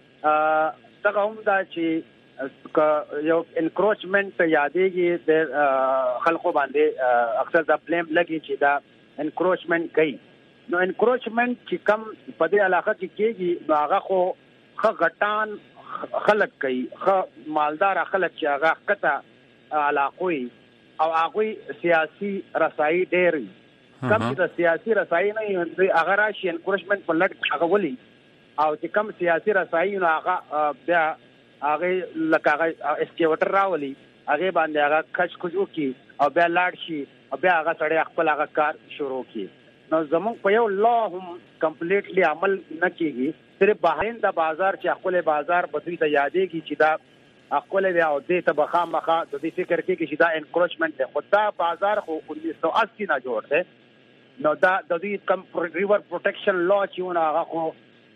دغه هم دا چې یو انکروچمنت یادېږي د خلکو باندې اکثر دا بلیم لګي چې دا انکروچمنت کوي. نو انکروچمنت چې کم په دې علاقه کې کېږي نو هغه خو ښه غټان خلک کوي ښه مالدار خلک چې هغه ښکته علاقوي او هغوی سیاسي رسایي ډېر وي کم چې د سیاسي رسایي نه وي هغه راشي انکروچمنت په لټ هغه ولي او چې کم سیاسي رسایي نو هغه بیا هغه لکه هغه اسکیوټر راولي هغه باندې هغه کچ کچ وکي او بیا لاړ شي او بیا هغه سړی خپل هغه کار شروع کړي. نو زمونږ په یو لا هم کمپلیټلی عمل نه کیږي صرف بهرین د بازار چې خپل بازار په دوی ته یادېږي چې دا خپل بیا او دې ته بخامخه د دې فکر کې چې دا انکروچمنت دی خو دا بازار خو 1980 نه جوړ دی. نو دا د دې کم ریور پروټیکشن لا چې هغه خو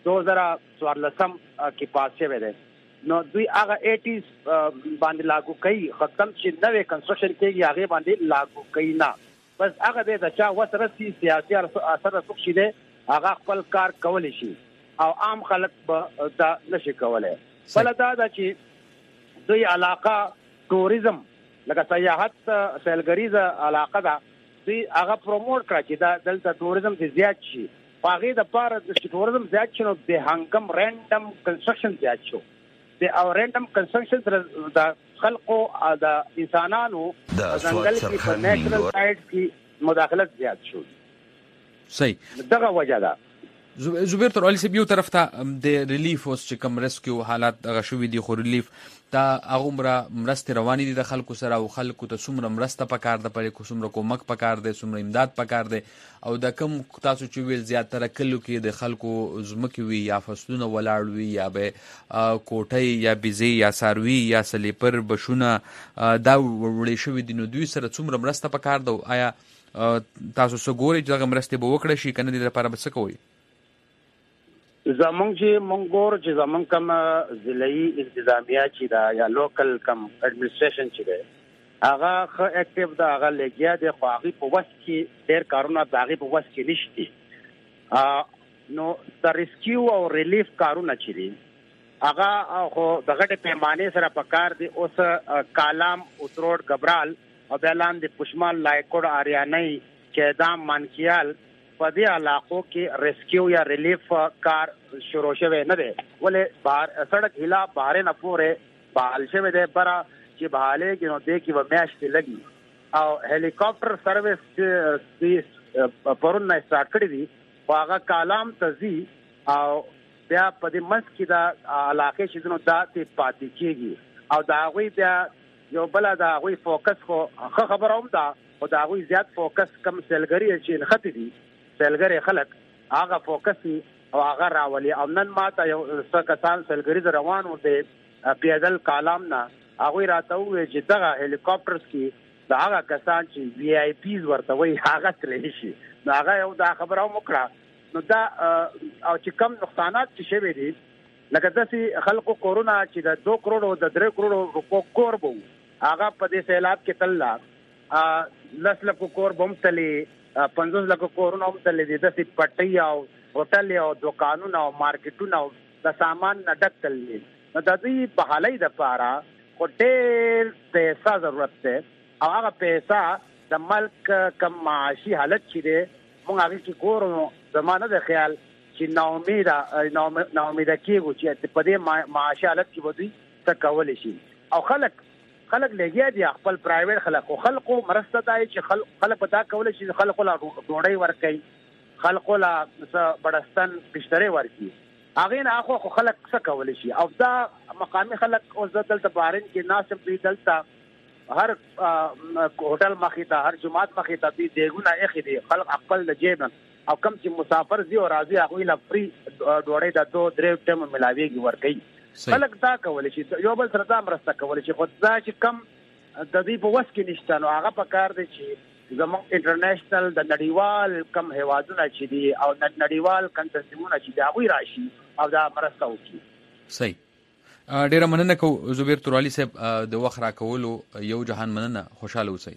2014 کې پاس شوی دی. نو دوی هغه 80s باندې لاګو کوي ختم چې نوې کنسټرکشن کېږي هغه باندې لاګو کوي نه بس هغه د چا وسرسي سیاسي اثر څوک شي دی هغه خپل کار کولی شي او عام خلک به دا نشي کولای. بل دا چې دوی علاقه ټوریزم لکه سیاحت سیلګریزه علاقه ده دوی هغه پروموټ کړه چې دا دلته ټوریزم زیات شي هغه د پاره د ټوریزم زیات شنو د هنګم رینډم کنسټرکشن زیات شو د او رینډم کنسټرکشن د خلقو د انسانانو د ځنګل کې په نیچرل سایډ کې مداخلت زیات شو. صحیح. دغه وجه ده. زبیر تر علي سیبیو طرف ته د ریلیف اوس چې کوم ریسکیو حالات هغه شوي دي خو ریلیف دا هغومره مرستې روانې دي د خلکو سره او خلکو ته څومره مرسته پکار ده پرې څومره کومک پکار دی څومره امداد پکار دی او د کوم تاسو چې ویل زیاتره کلو کې د خلکو ځمکې وي یا فصلونه ولاړ وي یا به کوټۍ یا بیزې یا څاروي یا سلیپر بشونه دا وړې شوي دي نو دوی سره څومره مرسته پکار ده آیا تاسو څه ګورئ چې دغه مرستې به وکړی شي که نه دې لپاره به څه کوئ؟ زمونږ چې مونږ ګورو چې زمونږ کوم ضلعي انتظامیه چې دا یا لوکل کم اډمنسټریشن چې دی هغه ښه اکټیو ده هغه لګیا دی خو هغې په وس کې ډېر کارونه د هغې په وس کې نشته نو د ریسکیو او ریلیف کارونه چي هغه خو د غټه پیمانه سره پکار دي. اوس کالام اتروډ غبرال او بلان د پښمال لایکوډ اریانای چیدام مانکیال په دې علاقو کې ریسکیو یا ریلیف کار شروع شوه نه دی. ولې بهر سړک هلا بهر نه پورې بحال شوه دی برا چې بحاله کې نو دې کې و میاشتې لګي او هلیکاپټر سرویس پرون نه سٹارټ کړی دی. هغه کالام تزي او بیا په دې منځ کې دا علاقې چې نو داتې پاتې کیږي او دا غوي بیا یو بل دا غوي فوکس خو خبر هم دا او دا غوي زیات فوکس کم سیلګری چې نختی دي سیلګری خلک هغه فوکس او هغه راولي. او نن ماته یو څه کسان سیلګری روان و دي پیدل کالام نه هغه راته وې چې دا هلیکاپټرز کې دا هغه کسان چې وی آی پیز ورته وي هغه ترې شي. دا هغه یو دا خبره وکړه. نو دا او چې کم نقصانات چې شوي دي لکه داسې خلکو کورونه چې د 2 کروڑ او د 3 کروڑ روپو کور بو هغه په دې سیلاب کې تللا 10 لک کور بم تلي 50 لک کورونه هم تلي دي. داسې پټي او هوټل او دکانونه او مارکیټونه او د سامان نه ډک تللي. نو د دې بحالۍ د پاره خو ډېر پیسې ضرورت ده او هغه پیسې د ملک کم معاشي حالت چې ده مونږ هغه کې کورونو زمانه د خیال چې ناامیده کېږو چې په دې معاشي حالت کې ودی څه کول شي. او خلک لګیا دي خپل پرایویټ خلک او خلکو مرسته دای چې خلک پتا کول شي خلکو لا ډوډۍ ورکړي خلکو لا بڑستان پښتري ورکړي هغه نه خو خلک څه کول شي. او دا مقامي خلک او دلته بارین کې ناسب دي دلته هر هوټل مخې ته هر جماعت مخې ته دي دیګونه اخی دي خلک خپل جیب او کم چې مسافر دي او راځي هغه لا فری ډوډۍ د 2-3 ټیم ملاويږي ورکړي. خلک دا کول شي یو بل سره دا مرسته کول شي خو دا چې کم د دې په وس کې نشته نو هغه په کار دي چې زموږ انټرنیشنل د نړیوال کم هوادونه چې دي او نړیوال کنټرسمونه چې دا وی راشي او دا مرسته وکړي. صحیح. ډیره مننه کو زبیر تورالي صاحب د وخت را کولو یو جهان مننه خوشاله اوسئ.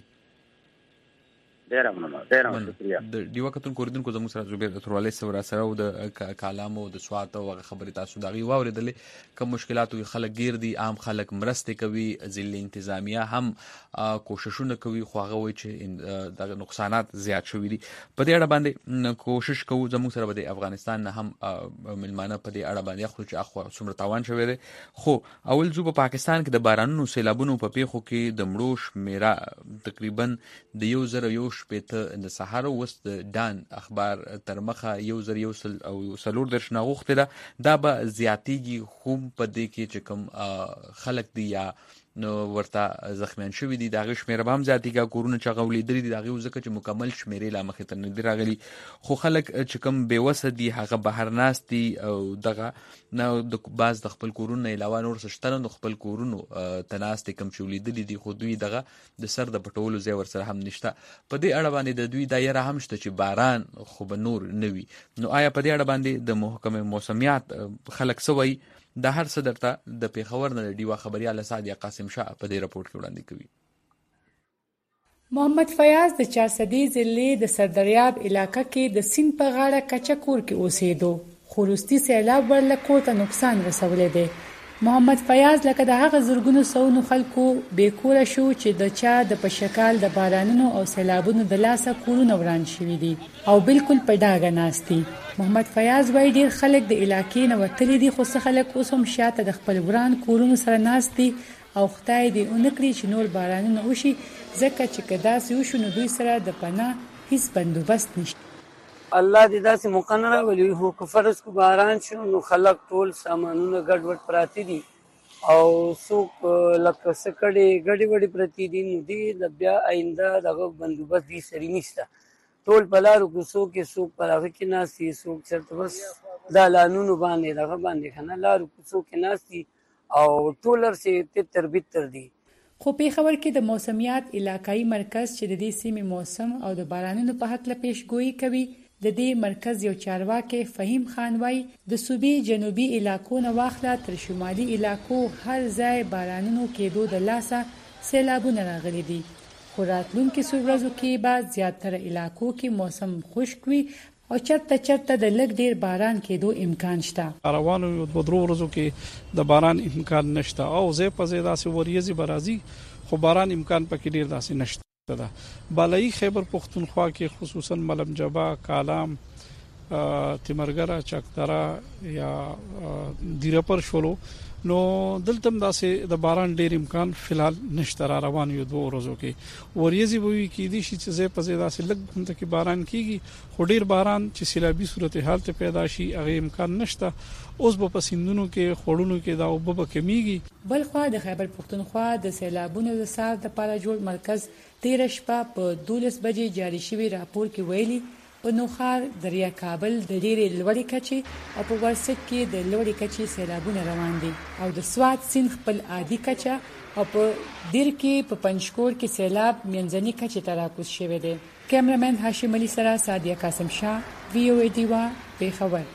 ډیره مننه شکریہ. د دیو کتون کوردن کو زموږ سره زبیر تورالي سره سره د کلام او د سوات او خبرې تاسو دغه واوریدلې کوم مشکلات وي خلک گیر دي عام خلک مرسته کوي ضلع انتظامیه هم کوششونه کوي خو هغه وایي چې د نقصانات زیات شوي دي. په دې اړه باندې کوشش کوو زموږ سره د افغانستان نه هم ملمانه په دې اړه باندې خو چې اخو څومره تاوان شوی دی. خو اول زو په پاکستان کې د بارانونو سیلابونو په پیښو کې د مړو شمیره تقریبا د 1,000 شپېته د سهار وست دان اخبار تر مخه 1,000 او 4 نغوخته دا به زیاتیږي خو په دې کې چې کوم خلک دی یا نو ورته زخمیان شوی دي دغه شمیره به هم زیاتیږي کورونه چې غولې درې دي دغه ځکه چې مکمل شمیره لا مخې ته نه دی راغلي. خو خلک چې کوم بیوسه دي هغه بهر ناست دي او دغه نو د باز د خپل کورونه علاوه نور څه شته نو خپل کورونو تناست کم چولې دي خو دوی دغه د سر د پټولو ځای ور سره هم نشته. په دې اړه باندې د دوی دایره هم شته چې باران خو به نور نه وي. نو آیا په دې اړه باندې د محکمه موسمیات خلک سوي د هر څه درته د پیښور نه ډیوا خبريال سادیا قاسم شاه په دې راپورټ کې وړاندې کوي. محمد فیاض د 400 ضلع د سردریاب علاقې کې د سیند په غاړه کچکور کې اوسېدو خو وروستي سیلاب ورلکو ته نقصان رسولی دی. محمد فیاض لکه د هغه زرګونو سونو خلکو بیکوره شو چې د چا د پشکال د بارانونو او سیلابونو د لاسه کورونه وران شوي دي او بالکل په ډاګه ناستي. محمد فیاض وایي ډیر خلک د علاقې نه وتلي دي خو څه خلک اوس هم شاته د خپل وران کورونو سره ناست دي او خدای دې اونکړي چې نور بارانونه وشي ځکه چې که داسې وشو نو دوی سره د پناه هیڅ بندوبست نشته. الله دې داسې موقع نه راولي خو که فرض کو باران شو نو خلک ټول سامانونه ګډوډ پراته دي او څوک لکه سکړې ګډې وډې پرتې دي نو دې د بیا آینده دغه بندوبست دې سړي نشته. ټول په لارو کې څوک په هغه کې ناست دي څوک چېرته بس دا لانونو باندې دغه باندې ښه نه لارو کې څوک ناست دي او ټول هرڅه تر بتر دي. خو پیښور کې د موسمیات علاقائی مرکز چې د دې سیمې موسم او د بارانونو په هکله پیشګویي کوي د دې مرکز یو چارواکي فهیم خان وایي د صوبې جنوبي علاقو نه واخله تر شمالي علاقو هر ځای بارانونو کېدو د لاسه سیلابونه راغلي دي خو راتلونکي څو ورځو کې به زیاتره علاقو کې موسم خشک وي او چرته د لږ ډیر باران کېدو امکان شته. روانو یو 2 ورځو کې د باران امکان نشته او زه په زیاده سي وریځي برازي خو باران امکان پکې ډیر داسې نشته ده. بالایی خیبر پختونخوا کې خصوصا ملم جبا، کالام، تیمرګره، چکدره یا دیرپر شولو نو دلته داسې د باران ډیر امکان فلحال نشته. را روان یو 2 ورځو کې وریځي وي کې دي چې زه په زیاده سي لږ هم ته کې باران کیږي خو ډیر باران چې سیلابي صورتحال ته پیدا شي هغه امکان نشته. اوس په سیندونو کې خړونو کې دا وب به کمیږي. بل خو د خیبر پختونخوا د سیلابونو د سار لپاره جوړ مرکز 13 شپه په 12 بجې جاری شوی راپور کې ویلي په نوخار، دریا کابل د ډېرې لوړې کچې او په ورسک کې د لوړې کچې سیلابونه روان دي او د سوات سیند خپل عادي کچه او په دیر کې په پنجکور کې سیلاب منځني کچې ته راکوز شوی دی. کیمرمن هاشم علي سره سادیه قاسم شاه، وی او ای دیوا، پیښور.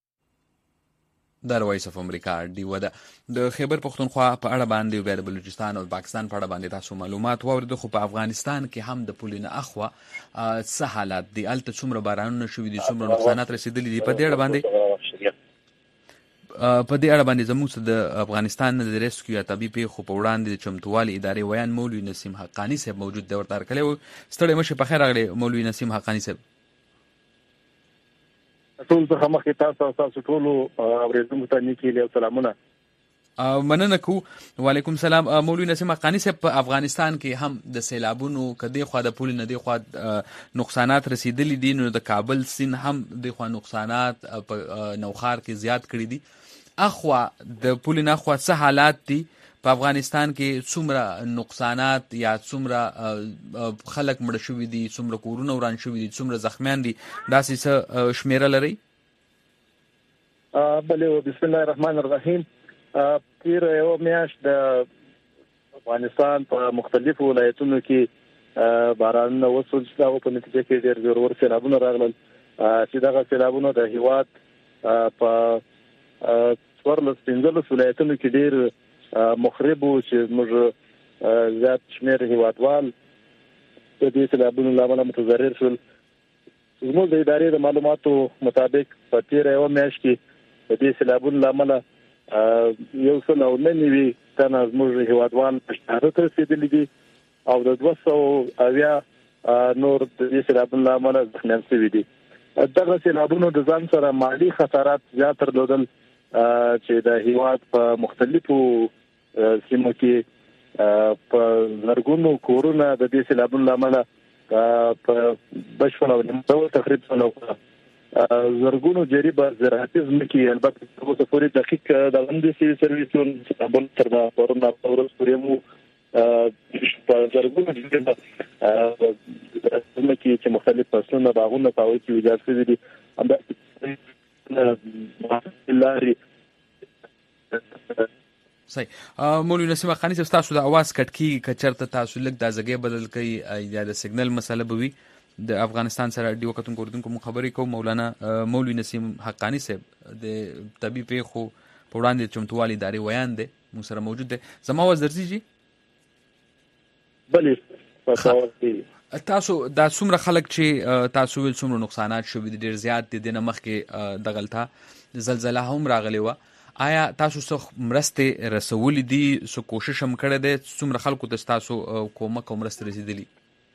د وایس اف امریکا ډیو ده. د خیبر پختونخوا په اړه باندې بیا د بلوچستان او پاکستان په اړه باندې تاسو معلومات واورئ. خو په افغانستان کې هم د پولینه اخوا څه حالات دي؟ الته څومره بارانونه شوي دي، څومره نقصانات رسیدلي دي؟ په دې اړه باندې زموږ د افغانستان د ریسکیو یا طبي پیښو په وړاندې د چمتووالي ادارې ویان مولوي نسیم حقانی صاحب موجود دی. ورته هرکلی و. ستړی مشه، په خیر راغلی مولوي نسیم حقانی صاحب. ټول څه مخکې تاسو ټولو اورېدونکو ته نیکی سلامونه. مننه کو. وعلیکم سلام. مولوي نسیم حقانی صاحب، په افغانستان کې هم د سیلابونو کدی خو د پول نه دی خو نقصانات رسیدلي دي، نو د کابل سین هم د خو نقصانات په نوخار کې زیات کړي دي. اخوا د پول نه خو څه حالات دي په افغانستان کې؟ څومره نقصانات یا څومره خلک مړ شوي دي، څومره کورونه وران شوي دي، څومره زخمیان دي، داسې څه شمیره لري؟ بله، بسم الله الرحمن الرحیم. تیر یو میاشت د افغانستان په مختلفو ولایتونو کې بارانونه وسول چې هغه په نتیجه کې ډېر زورور سیلابونه راغلل چې دغه سیلابونه د هیواد په 14 ولایتونو کې ډېر مخرب و چې موږ زیات شمیر هیوادوال په دې سیلابونو له امله متضرر شول. زموږ د ادارې د معلوماتو مطابق په تیر یو میاشت کې په دې سیلابونو له امله 199 تنه زموږ هیوادوال په شهادت رسېدلي دي او د 280 نور د دې سیلابونو له امله زخمیان شوي دي. دغه سیلابونو د ځان سره مالي خطرات زیات درلودل چې د هیواد په مختلفو سیمو کې په زرګونو کورونه د دې سیلابونو له امله په بشپړ ډول تخریب شول. زرګونو جریبه زراعتي ځمکې البته تر اوسه پورې دقیق د لاندې سرویسونو سیلابونو تر پرونه ورځ پورې مو په زرګونو جریبه ځمکې چې مختلف فصلونه باغونه په هغوی کې ویجاړ شوي دي. صحیح. مولوي نسیم حقانی صاحب، تاسو د اواز کټ کیږي، که چېرته تاسو لږ دا ځای بدل کړئ یا د سیګنل مسله به وي. د افغانستان سره ډیو کتونکو اوریدونکو مو خبرې کوم. مولانا مولوي نسیم حقانی صاحب د طبي پیښو په وړاندې چمتووالي ادارې ویان دی، مو سره موجود دی. زما اواز درځي؟ بلې. تاسو دا څومره خلک چې تاسو ویل څومره نقصانات شوي دي ډېر زیات دي، دنه مخکې دغلته زلزله هم راغلی وه، آیا تاسو څه مرستې رسولې دي، څه کوشش هم کړی دی؟ څومره خلکو ته ستاسو کومک او مرستې رسېدلي؟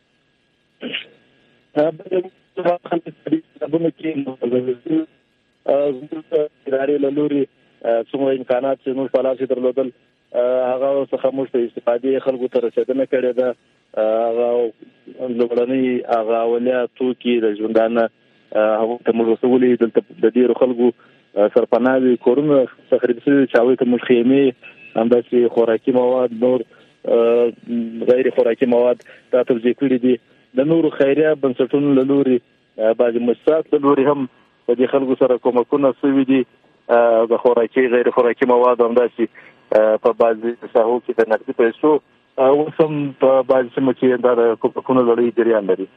ادارې له لوري څومره امکانات چې موږ په لاس کې درلودل هغه څخه موږ ته استفادې خلکو ته رسېدنه کړې ده. هغه لومړنۍ هغه اولیا توکي د ژوندانه هغو ته موږ رسولي. دلته د ډېرو خلکو سرپناوي کورونه تخریب شوي چې هغوی ته موږ خیمې، همداسې خوراکي مواد، نور غیر خوراکي مواد دا توزیع کړي دي. د نورو خیریه بنسټونو له لوري بعضې مؤسسات له لوري هم په دې خلکو سره کومکونه شوي دي د خوراکي غیر خوراکي مواد، همداسې په بعضې ساحو کې د نقدي پیسو، اوس هم په بعضې سیمو کې دا د کومکونو لړۍ جریان لري.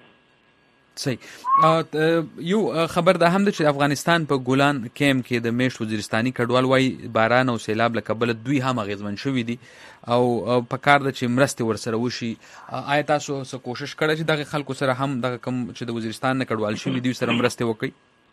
صحیح. یو خبر دا هم ده چې افغانستان په ګولان کیم کې د میشت وزیرستاني کډوال وایي باران او سیلاب له کبله دوی هم اغېزمن شوي دي او په کار ده چې مرستې ورسره وشي. آیا تاسو څه کوشش کړی چې دغه خلکو سره هم دغه کوم چې د وزیرستان نه کډوال شوي دوی سره مرستې وکړي؟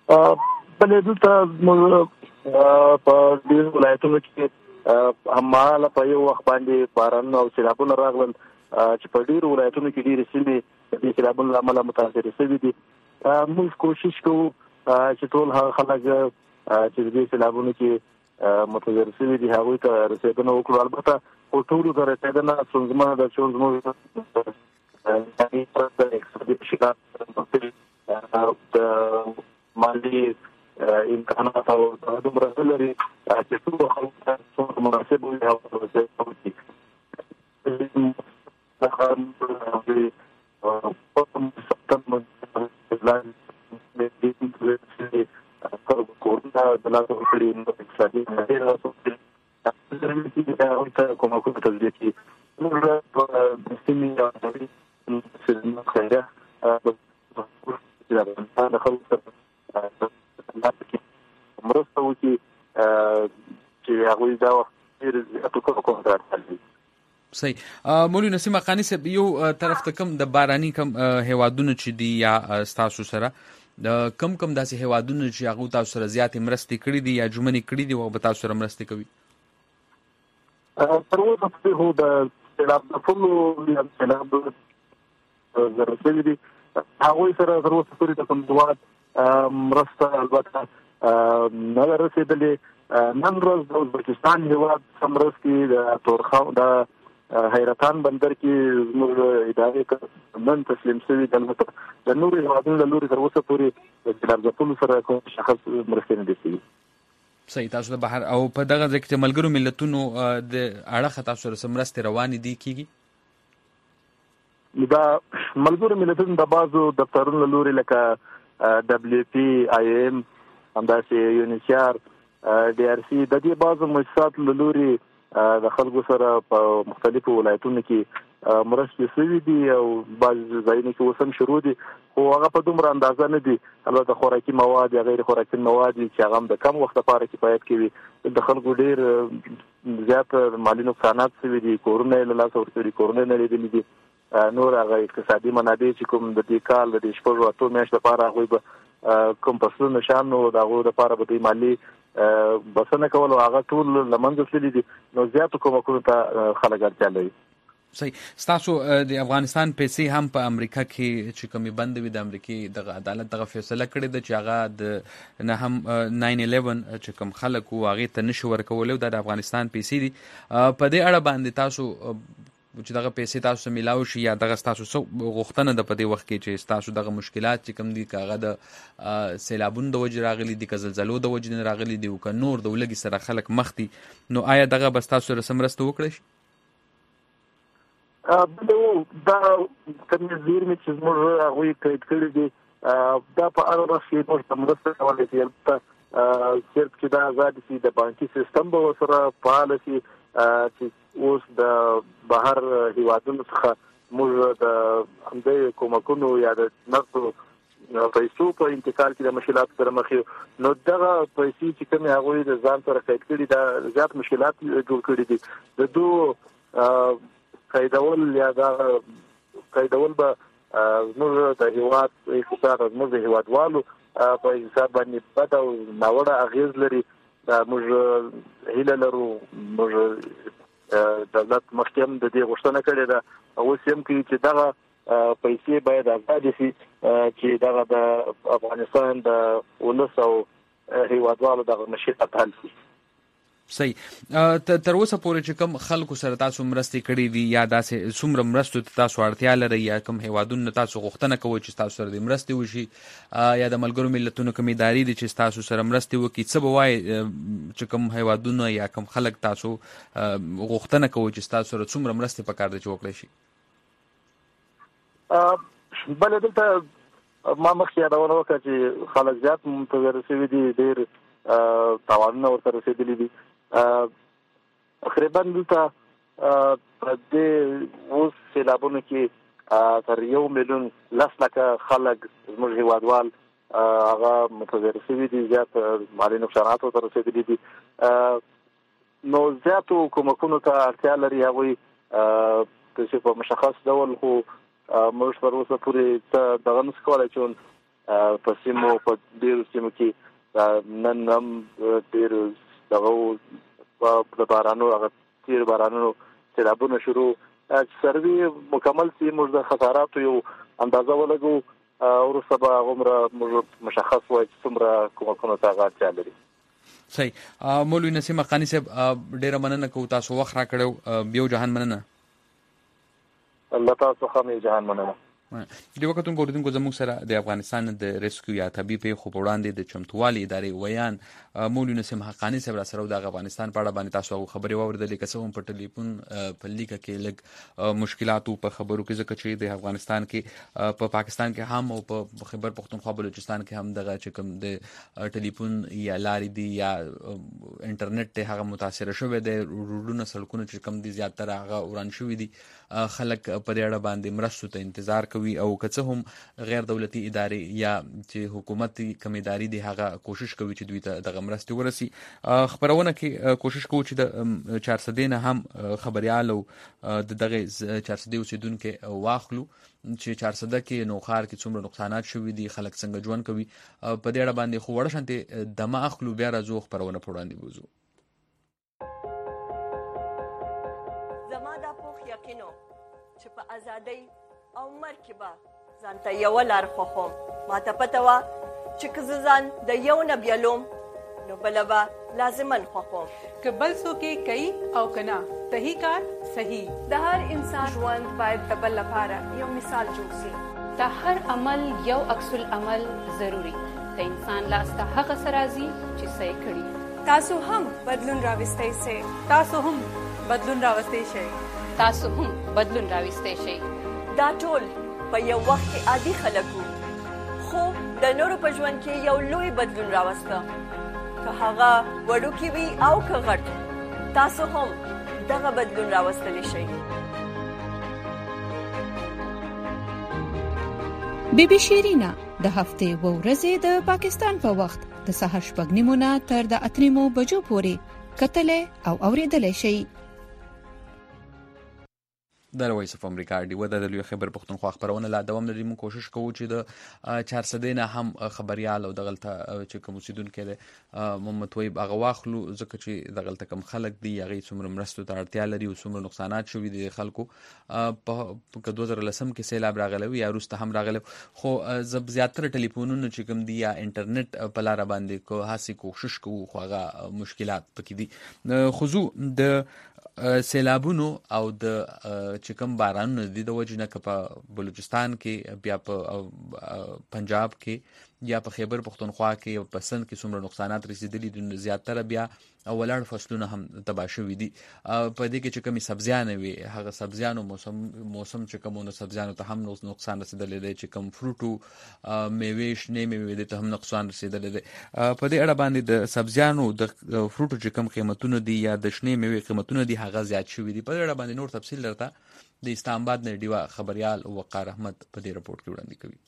بلې دلته په ډېرو ولایتونو کې هماهاله په یو وخت باندې باران او سیلابونه راغلل چې په ډېرو ولایتونو کې ډېرې سیمې د سیلابونو له امله متاثرې شوي دي. موږ کوشش کوو چې ټول هغه خلک چې د دې سیلابونو کې متضرر شوي دي هغوی ته رسېدنه وکړو. البته خو ټولو ته رسېدنه ستونزمنه ده چې زموږ د اقتصادي مشکلات د مالي امکانات او دومره څه لري چې ټولو خلکو ته څومره مناسب وي هغه وکړي. صحیح. مولوي نسیم حقانی صاحب یو طرف ته کم د باراني کم هیوادونو چې دي یا تاسو سره کم داسې هیوادونو چې هغه تاسو سره زیاتې مرستې کړې دي یا جمعنې کړې دي او به تاسو سره مرستې کوي؟ تر اوسه پورې خو د سیلاب د ټولو یا سیلاب ضرر شوي دي هغوی سره تر اوسه پورې د کوم هېواد مرسته البته نه ده رسېدلې. نن ورځ د ازبکستان هېواد څه مرستې د تورخم د حیرتان بندر کې زموږ ادارې نن تسلیم شوي دي. البته د نورو هېوادونو له لوري تر اوسه پورې د سیلاب ځپلو سره کوم شخص مرستې نه دي شوي. صحیح. تاسو د بهر او په دغه ځای کې ملګرو ملتونو د اړخه تاسو سره مرستې روانې دي کېږي؟ دا ملګرو ملتونو د بعضو دفترونو له لوري لکه WPIM همداسې یونیسیار DRC د دې بعضو مؤسساتو له لوري د خلکو سره په مختلفو ولایتونو کې مرستې شوي دي او بعض ځایونو کې اوس هم شروع دي خو هغه په دومره اندازه نه دي. البته خوراکي مواد یا غیر خوراکي مواد چې هغه هم د کم وخت لپاره کفایت کوي. د خلکو ډېر زیات مالي نقصانات شوي دي، کورونه یې له لاسه ورکړي، کورونه یې نړېدلي دي. نور هغه اقتصادي منابع چې کوم د دې کال د 6 میاشتو لپاره هغوی به کوم فصلونه شان نو د هغوی لپاره به دوی مالي بسنه کول او هغه ټول له منځه تللي دي. نو زیاتو کومکونو ته خلک اړتیا لري. صحیح. ستاسو د افغانستان پیسې هم په امریکا کې چې کومې بندې وي د امریکې دغه عدالت دغه فیصله کړې ده چې هغه د نه هم 9/11 چې کوم خلک وو هغې ته نشي ورکولی او دا د افغانستان پیسې دي. په دې اړه باندې تاسو چې دغه پیسې تاسو ته میلاو شي یا دغه ستاسو غوښتنه ده په دې وخت کې چې ستاسو دغه مشکلات چې کوم دي که هغه د سیلابونو د وجې راغلي دي که زلزلو د وجې نه راغلي دي او که نور د ولږې سره خلک مخ دي نو آیا دغه به ستاسو سره څه مرسته وکړی شي؟ دا کومې زیرمې چې زموږ هغوی قید کړي دي دا په هغه وخت کې موږ ته مرسته کولی شي. البته صرف چې دا ازادي شي د بانکي سیستم به ورسره فعاله شي چې اوس د بهر هیوادونو څخه موږ د همدې کومکونو یا د نقدو پیسو په انتقال کې د مشکلات سره مخ یو. نو دغه پیسې چې کومې هغوی د ځان سره قید کړي دا زیات مشکلات جوړ کړي دي. د دوه قیدول یا دا قیدول به زموږ د هیواد اقتصاد زموږ د هیوادوالو په اقتصاد باندې بد او ناوړه اغېز لري. موږ هیله لرو، موږ دولت مخکې هم د دې غوښتنه کړې ده اوس هم کوي چې دغه پیسې باید ازادې شي چې دغه د افغانستان د ولس او هیوادوالو دغه مشکلات حل شي. صحیح. تر اوسه پورې چې کوم خلکو سره تاسو مرستې کړې دي یا داسې څومره مرستو ته تاسو اړتیا لرئ یا کوم هیوادونو تاسو غوښتنه کوئ چې تاسو سره د مرستې وشي یا د ملګرو ملتونو کوم ادارې دي چې تاسو سره مرستې وکړي څه به وایي چې کوم هیوادونه یا کوم خلک تاسو غوښتنه کوئ چې تاسو سره څومره مرستې پکار دي چې وکړی شي؟ بله دلته ما مخکې یادونه وکړه چې خلک زیات متضرر شوي دي، ډېر تاوانونه ورته رسېدلي دي. تقریبا دلته په دې اوس سیلابونو کې تر 1,10,00,000 خلک زموږ هیوادوال هغه متضرر شوي دي، زیات مالي نقصانات ورته رسېدلي دي. نو زیاتو کومکونو ته اړتیا لري هغوی چې په مشخص ډول خو موږ تر اوسه پورې دغه نشو کولی چې په سیمو په ډیرو سیمو کې نن هم ډیر دغه په بارانو هغه تیر بارانونو سیلابونه شروع سروي مکمل سي موږ د خساراتو یو اندازه ولګو ورسته به عمره مشخص وای چې څومره کومه ته اړتیا لري. صحیح. مولوي نسیم حقانی صاحب ډیره مننه کوم تاسو وخت را کړو. بیو جهان مننه. الله تاسو هم جهان مننه. د وخت کوم زموږ سره د افغانستان د ریسکیو یا طبي پیښو په وړاندې د چمتووالي ادارې ویان مولوي نسیم حقانی صاحب را سره د افغانستان په اړه باندې تاسو خبرې واوریدلې که څه هم په ټلیفون په لیکه کې لږ مشکلاتو په خبرو کې ځکه چې د افغانستان کې په پاکستان کې هم او په خیبر پختونخوا بلوچستان کې هم دغه چې کوم د ټلیفون یا لارې دي یا انټرنیټ ته هغه متاثر شوی دی روډونه سړکونه چې کوم دي زیاتره هغه وران شوي دي خلک په دې اړه باندې مرستو ته انتظار کوي او که څه هم غیر دولتي ادارې یا چې حکومتي کوم ادارې دي هغه کوشش کوي چې دوی ته دغه مرستې ورسي. خبرونه کې کوشش کوو چې د 400 نه هم خبريال او دغه 400 اوسیدونکو واخلو چې 400 کې نوخار کې څومره نقصانات شوي دي خلک څنګه ژوند کوي په دې اړه باندې خو وړ شانته دمه اخلو بیا راځو خبرونه په وړاندې بوزو. زما دا پوخ یقینو چې په ازادۍ او مرګ به ځانته یو لار خوښوم. ماته پته وه چې که زه ځان د یو نه بیلوم نو بله به لازمن خوښوم. که بل څوک یې کوي او که نه صحیح کار صحیح. د هر انسان ژوند باید د بل لپاره یو مثال جوړ شي. د هر عمل یو عکس العمل ضروري. د انسان لاس ته هغه څه راځي چې څه یې کړي. تاسو هم بدلون راوستی شئ. تاسو هم بدلون راوستی شئ. تاسو هم بدلون راوستی شئ. دا ټول په یو وخت کې عادي خلک وو خو د نورو په ژوند کې یو لوی بدلون راوسته. که هغه وړوکی وي او که غټ تاسو هم دغه بدلون راوستلی شئ. بی بی شیرینا د هفتې و ورځې د پاکستان په وخت د سهار 6:30 نه تر د 8:30 بجو پورې کتلې او اوریدلې شئ. د وایس اف امریکا دی و د لوی خبر پختونخوا خبرونه لا دوام لري. موږ کوشش کوو چې د 400 نه هم خبريال او دغلطه چې کوم اوسیدونکو له محمد طيب هغه واخلو ځکه چې دغلطه کم خلک دی هغه څومره مرستو ته اړتیا لري او څومره نقصانات شوي دي خلکو په 2010 کې سیلاب راغلی یا روسته هم راغلی خو زب زیاتره ټلیفونونو چې کوم دی یا انټرنیټ په لار باندې کو هڅه کوشش کوو خو هغه مشکلات پکې دي. خصو د سیلابونو او د چې کوم بارانونه دي د وجې نه که په بلوچستان کې بیا په پنجاب کې یا په خیبر پختونخوا کې یا په سند کې څومره نقصانات رسیدلي دي زیاتره بیا ولاړ فصلونه هم تباه شوي دي. په دې کې چې کومې سبزیانې وي هغه سبزیانو موسم چې کومو سبزیانو ته هم نقصان رسیدلی دی چې کوم فروټو میوې شنې میوې دي ته هم نقصان رسیدلی دی. په دې اړه باندې د سبزیانو د فروټو چې کوم قیمتونه دي یا د شنې میوې قیمتونه دي هغه زیات شوي دي. په دې اړه باندې نور تفصیل درته د اسلام آباد نه ډیوا خبريال وقار احمد په دې رپورت کې وړاندې کوي.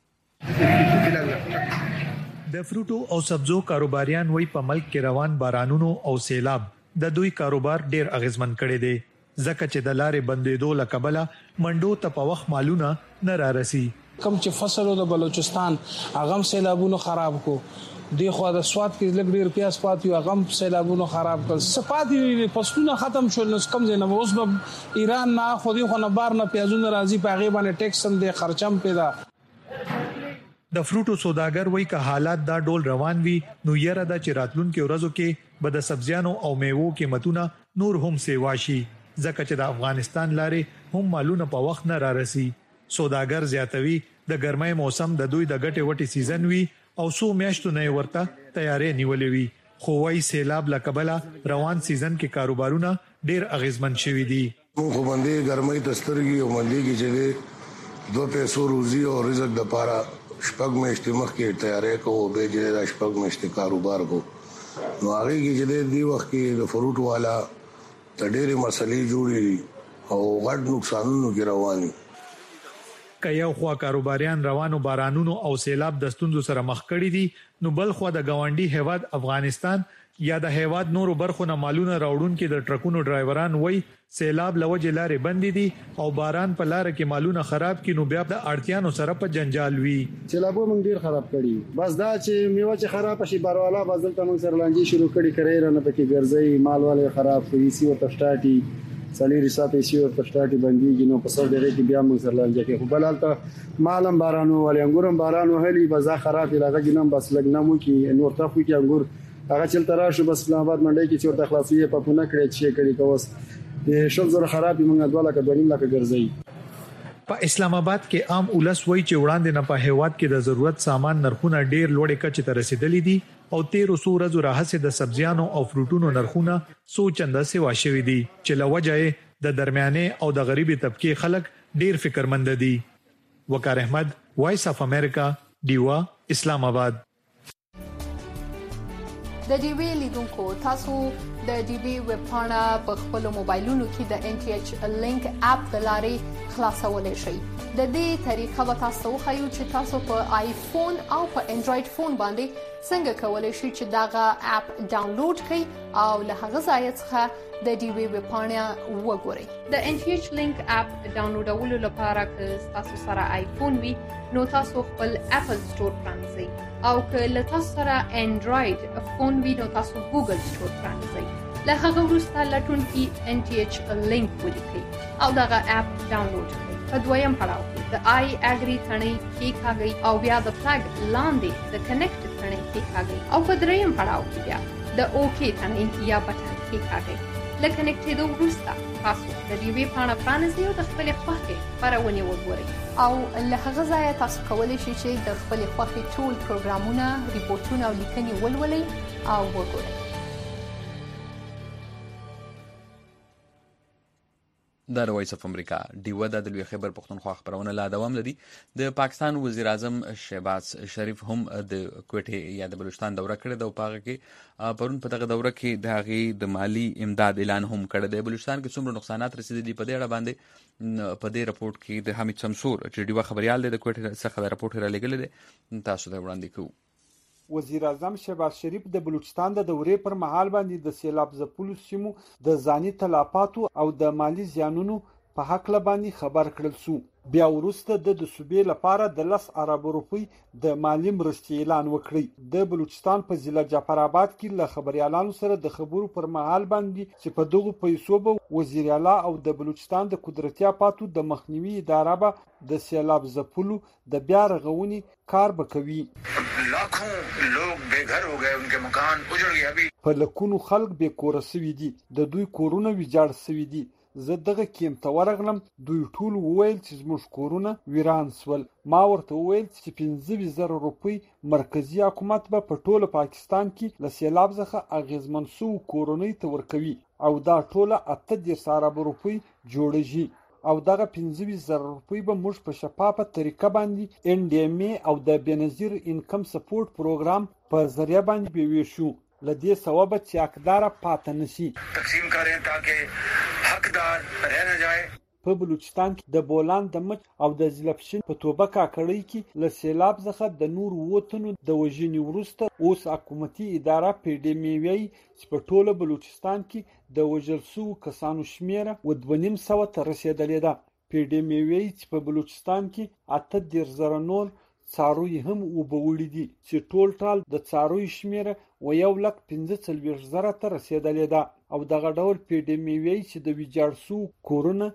د فروټو او سبزو کاروباریان وای په ملک کې روان بارانونو او سیلاب د دوی کاروبار ډیر اغیزمن کړي دي ځکه چې د لارې بندیدو لکبله منډو ته په وخت مالونه نه رارسي. کم چې فصل د بلوچستان اغم سیلابونو خراب کو دی خو د سواد کې لګ ډیر پیاس پاتې اغم سیلابونو خراب کړ سپاتې فصلونه ختم شول نو کم زنه اوس به ایران نه خو دی خو نه بار نه پیازونه راځي په غیبه نه ټیکس هم د خرچم پیدا. د فروټو سوداګر وای که حالات دا ډول روان وي نو یره د چراتلونکو ورځو کې به د سبزیانو او میوو قیمتونه نور هم سیوا شي ځکه چې د افغانستان لارې هم مالونه په وخت نه رارسي. سوداګر زیاتوي د ګرمۍ موسم د دوی د غټي وټي سیزن وي او سو میاشتو نه ورته تیارې نیولې وي خو وای سیلاب لکبله روان سیزن کې کاروبارونه ډیر اغیزمن شوي دي. خو باندې ګرمۍ تسترګي او باندې کې چې دو پیسو روزي او رزق د پاره شپږ میاشتې مخکې تیارې کوو به چې د شپږ میاشتې کاروبار کو نو هغه کې چې د وخت کې د فروټ والا د ډېرې مسلې جوړي او غټ نقصانونو کې رواني. کایو خوا کاروباریان روانو بارانونو او سیلاب د ستونزو سره مخ کړي دي نو بل خو د گاونډي هیواد افغانستان یا د هیواد نورو برخو نه مالونه راوړونکو د ټرکونو ډرایوران وای سیلاب لوجه لارې بندې دي او باران په لار کې مالونه خراب کینو بیا د اړتیانو سره په جنجال وي. سیلابو موږ ډیر خراب کړی بس دا چې میوه چې خراب شي باروالا بدل ته موږ سره لانجې شروع کړي کرے نه پکې ګرځي مال والے خراب شي سی او تشټاټي سالي رساته سی او تشټاټي بندي نو په سر دغه کې بیا موږ سره لانجې کې خو بلال ته مالم بارانو ولې انګورم بارانو هلي بازار خراب لږه جنم بس لګنمو کې نور تاسو کې انګور هغه چل تراشه بس اسلام آباد منډي کې چې ورته خلاصي په پونه کړی چې کړي کوس د شل زره خراب موږ دواله کډونیم لکه ګرځي. په اسلام آباد کې عام اولس وای چې وړاندې نه په هیواد کې د ضرورت سامان نرخونه ډیر لوړې کچې ته رسیدلې دي او 1300 ورځې راهسه د سبزیانو او فروټونو نرخونه سو چنده سیوا شوي دي چې لوجه د درمیانه او د غریبي طبقه خلک ډیر فکرمند دي. وقار احمد وایس اف امریکا دیوا اسلام آباد. د ډي وی لیدونکو تاسو د ډي وی ویب پاڼه په خپل موبایلونو کې د ان ټي ایچ لینک اپ د لارې خلاصولای شئ. د دې طریقه به تاسو خو چې تاسو په آیفون او په انډراید فون باندې څنګه کولای شئ چې داغه اپ ډاونلوډ کړئ او له هغه ځای څخه د ډي وی ویب پاڼه وګورئ. د ان ټي ایچ لینک اپ ډاونلوډولو لپاره که تاسو سره آیفون وي نو تاسو خپل اپل سٹور پرانځئ او که له تاسو سره انډراید فون وي نو تاسو ګوګل سٹور پرانځئ. له هغه وروسته لټون کې ان ټي ایچ لینک ولیکئ او دغه اپ ډاونلوډ کړئ. په دویم پړاو کې د آی اګری ثنې کېکاږئ او بیا د فلګ لاندې د کنیکټ ثنې کېکاږئ او په دریم پړاو کې بیا د اوکی ثنې یا بټن کېکاږئ. لکه کنیکټېدو وروسته تاسو د ډي وی پاڼه پرانیزئ او د خپلې خوښې خپرونې وګورئ او له هغه ځایه تاسو کولی شئ چې د خپلې خوښې ټول پروګرامونه، ریپورتونه او لیکنې ولولئ او وګورئ. د وایس اف امریکا دیوه د لوی خیبر پښتونخوا خبرونه لا دوام لري. د پاکستان وزیر اعظم شهباز شریف هم د کوټې یا د بلوچستان دوره کړې ده او پاغه کې پرون په دغه دوره کې د هغې د مالی امداد اعلان هم کړی دی. بلوچستان کې څومره نقصانات رسیدلي په دې اړه باندې په دې رپورټ کې د حمید شمسور چې ډیوه خبريال دی د کوټې څخه د رپورټ را لګل دی تاسو ته وړاندې کوو. وزیر اعظم شهباز شریف د بلوچستان د دورې پر مهال باندې د سیلاب ځپلو سیمو د ځاني تلافاتو او د مالی زیانونو په حق باندې خبر کړل شو. بیا وروسته د صوبې لپاره د 10 ارب روپی د مالی مرستې اعلان وکړي. د بلوچستان په ضلع جعفر آباد کې له خبريالانو سره د خبرو پر مهال باندې چې په دغه پیسو به وزیر اعلی او د بلوچستان د قدرتي آفاتو د مخنیوي اداره به د سیلاب ځپلو د بیا رغونې کار وکوي. लाखों लोग बेघर हो गए, उनके मकान उजड़ गए. अभी په لکونو خلک بې کوره شوي دي، د دوی کورونه ویجاړ شوي دي. زه دغه کیم ته ورغلم، دوی ټول وویل چې زموږ کورونه ویران شول. ما ورته وویل چې 15,000 روپۍ مرکزی حکومت به په ټوله پاکستان کې له سیلاب څخه اغیزمن شوو کورنۍ ته ورکوي او دا ټوله 18 ارب روپۍ جوړیږي او دغه 15,000 روپۍ به موږ په شفافه طریقه باندې ان ډي ام ای او د بنظیر انکم سپورټ پروګرام په ذریعہ باندې بیویشو. لدې ثواب چې حقدار پاتې نشي تقسیم کړي تاکي حقدار رہ نه جائے. په بلوچستان کې د بولان د مچ او د زلفشین په توبه کاکړی کې له سیلاب څخه د نور ووتنو د وژنې وروسته اوس حکومتي اداره پی ډي ام ای چې په ټوله بلوچستان کې د وژل شوو کسانو شمیره 2.5 ته رسیدلې ده. پی ډي ام ای چې په بلوچستان کې 18,000 نور څاروي هم وبوړي دي چې ټول ټال د څاروي شمیره 1,45,000 ته رسیدلې ده او دغه ډول پی ډي ام ای چې د ویجاړ شوو کورونه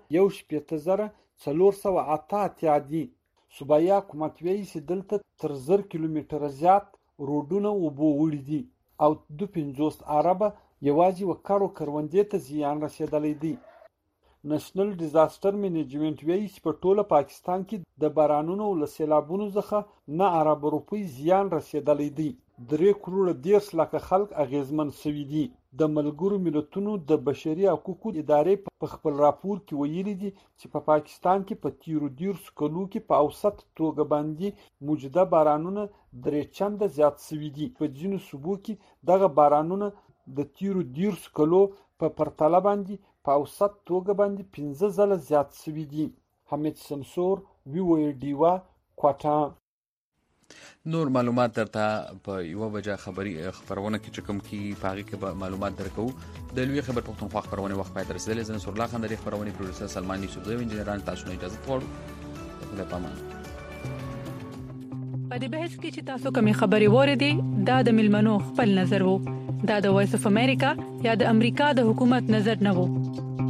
1,408 دي. صوبایي حکومت وایي چې دلته تر 1000 کیلومتره زیات روډونه وبوړي دي او 250 ارب یوازې وکړو کروندې ته زیان رسیدلی دی. نېشنل ډیزاستر منیجمنت وایي چې په ټوله پاکستان کې د بارانونو او سیلابونو څخه 9 ارب روپۍ زیان رسیدلی دی. 3.10 لکه خلک اغیزمن شوي دي. د ملګرو ملتونو د بشري حقوقو ادارې په خپل راپور کې ویلي دي چې په پاکستان کې په تیرو 10 کلو کې په اوسط توګه باندې موجوده بارانونه 3 چنده زیات شوي دي. په ځینو صوبو کې دغه بارانونه د تیرو 10 کلو په پرتله باندې په اوسط توګه باندې 15 ځله زیات شوي دي. حمید شمسور وی ډیوا کوټا. نور معلومات درته په یو وجه خبرونه کې چې کوم کې پاغي کې معلومات درکو د لوی خبر پښتونخوا خبرونه وخت پای درسدل زنه سر الله خان د خبرونه پروډوسر سلمان یوسف دوی انجنیران تاسو نه اجازه غواړو د پامان په دې بحث کې چې تاسو کومې خبرې وریدي دا د ملمنو خپل نظر وو دا د وایس اف امریکا یا د امریکا د حکومت نظر نه وو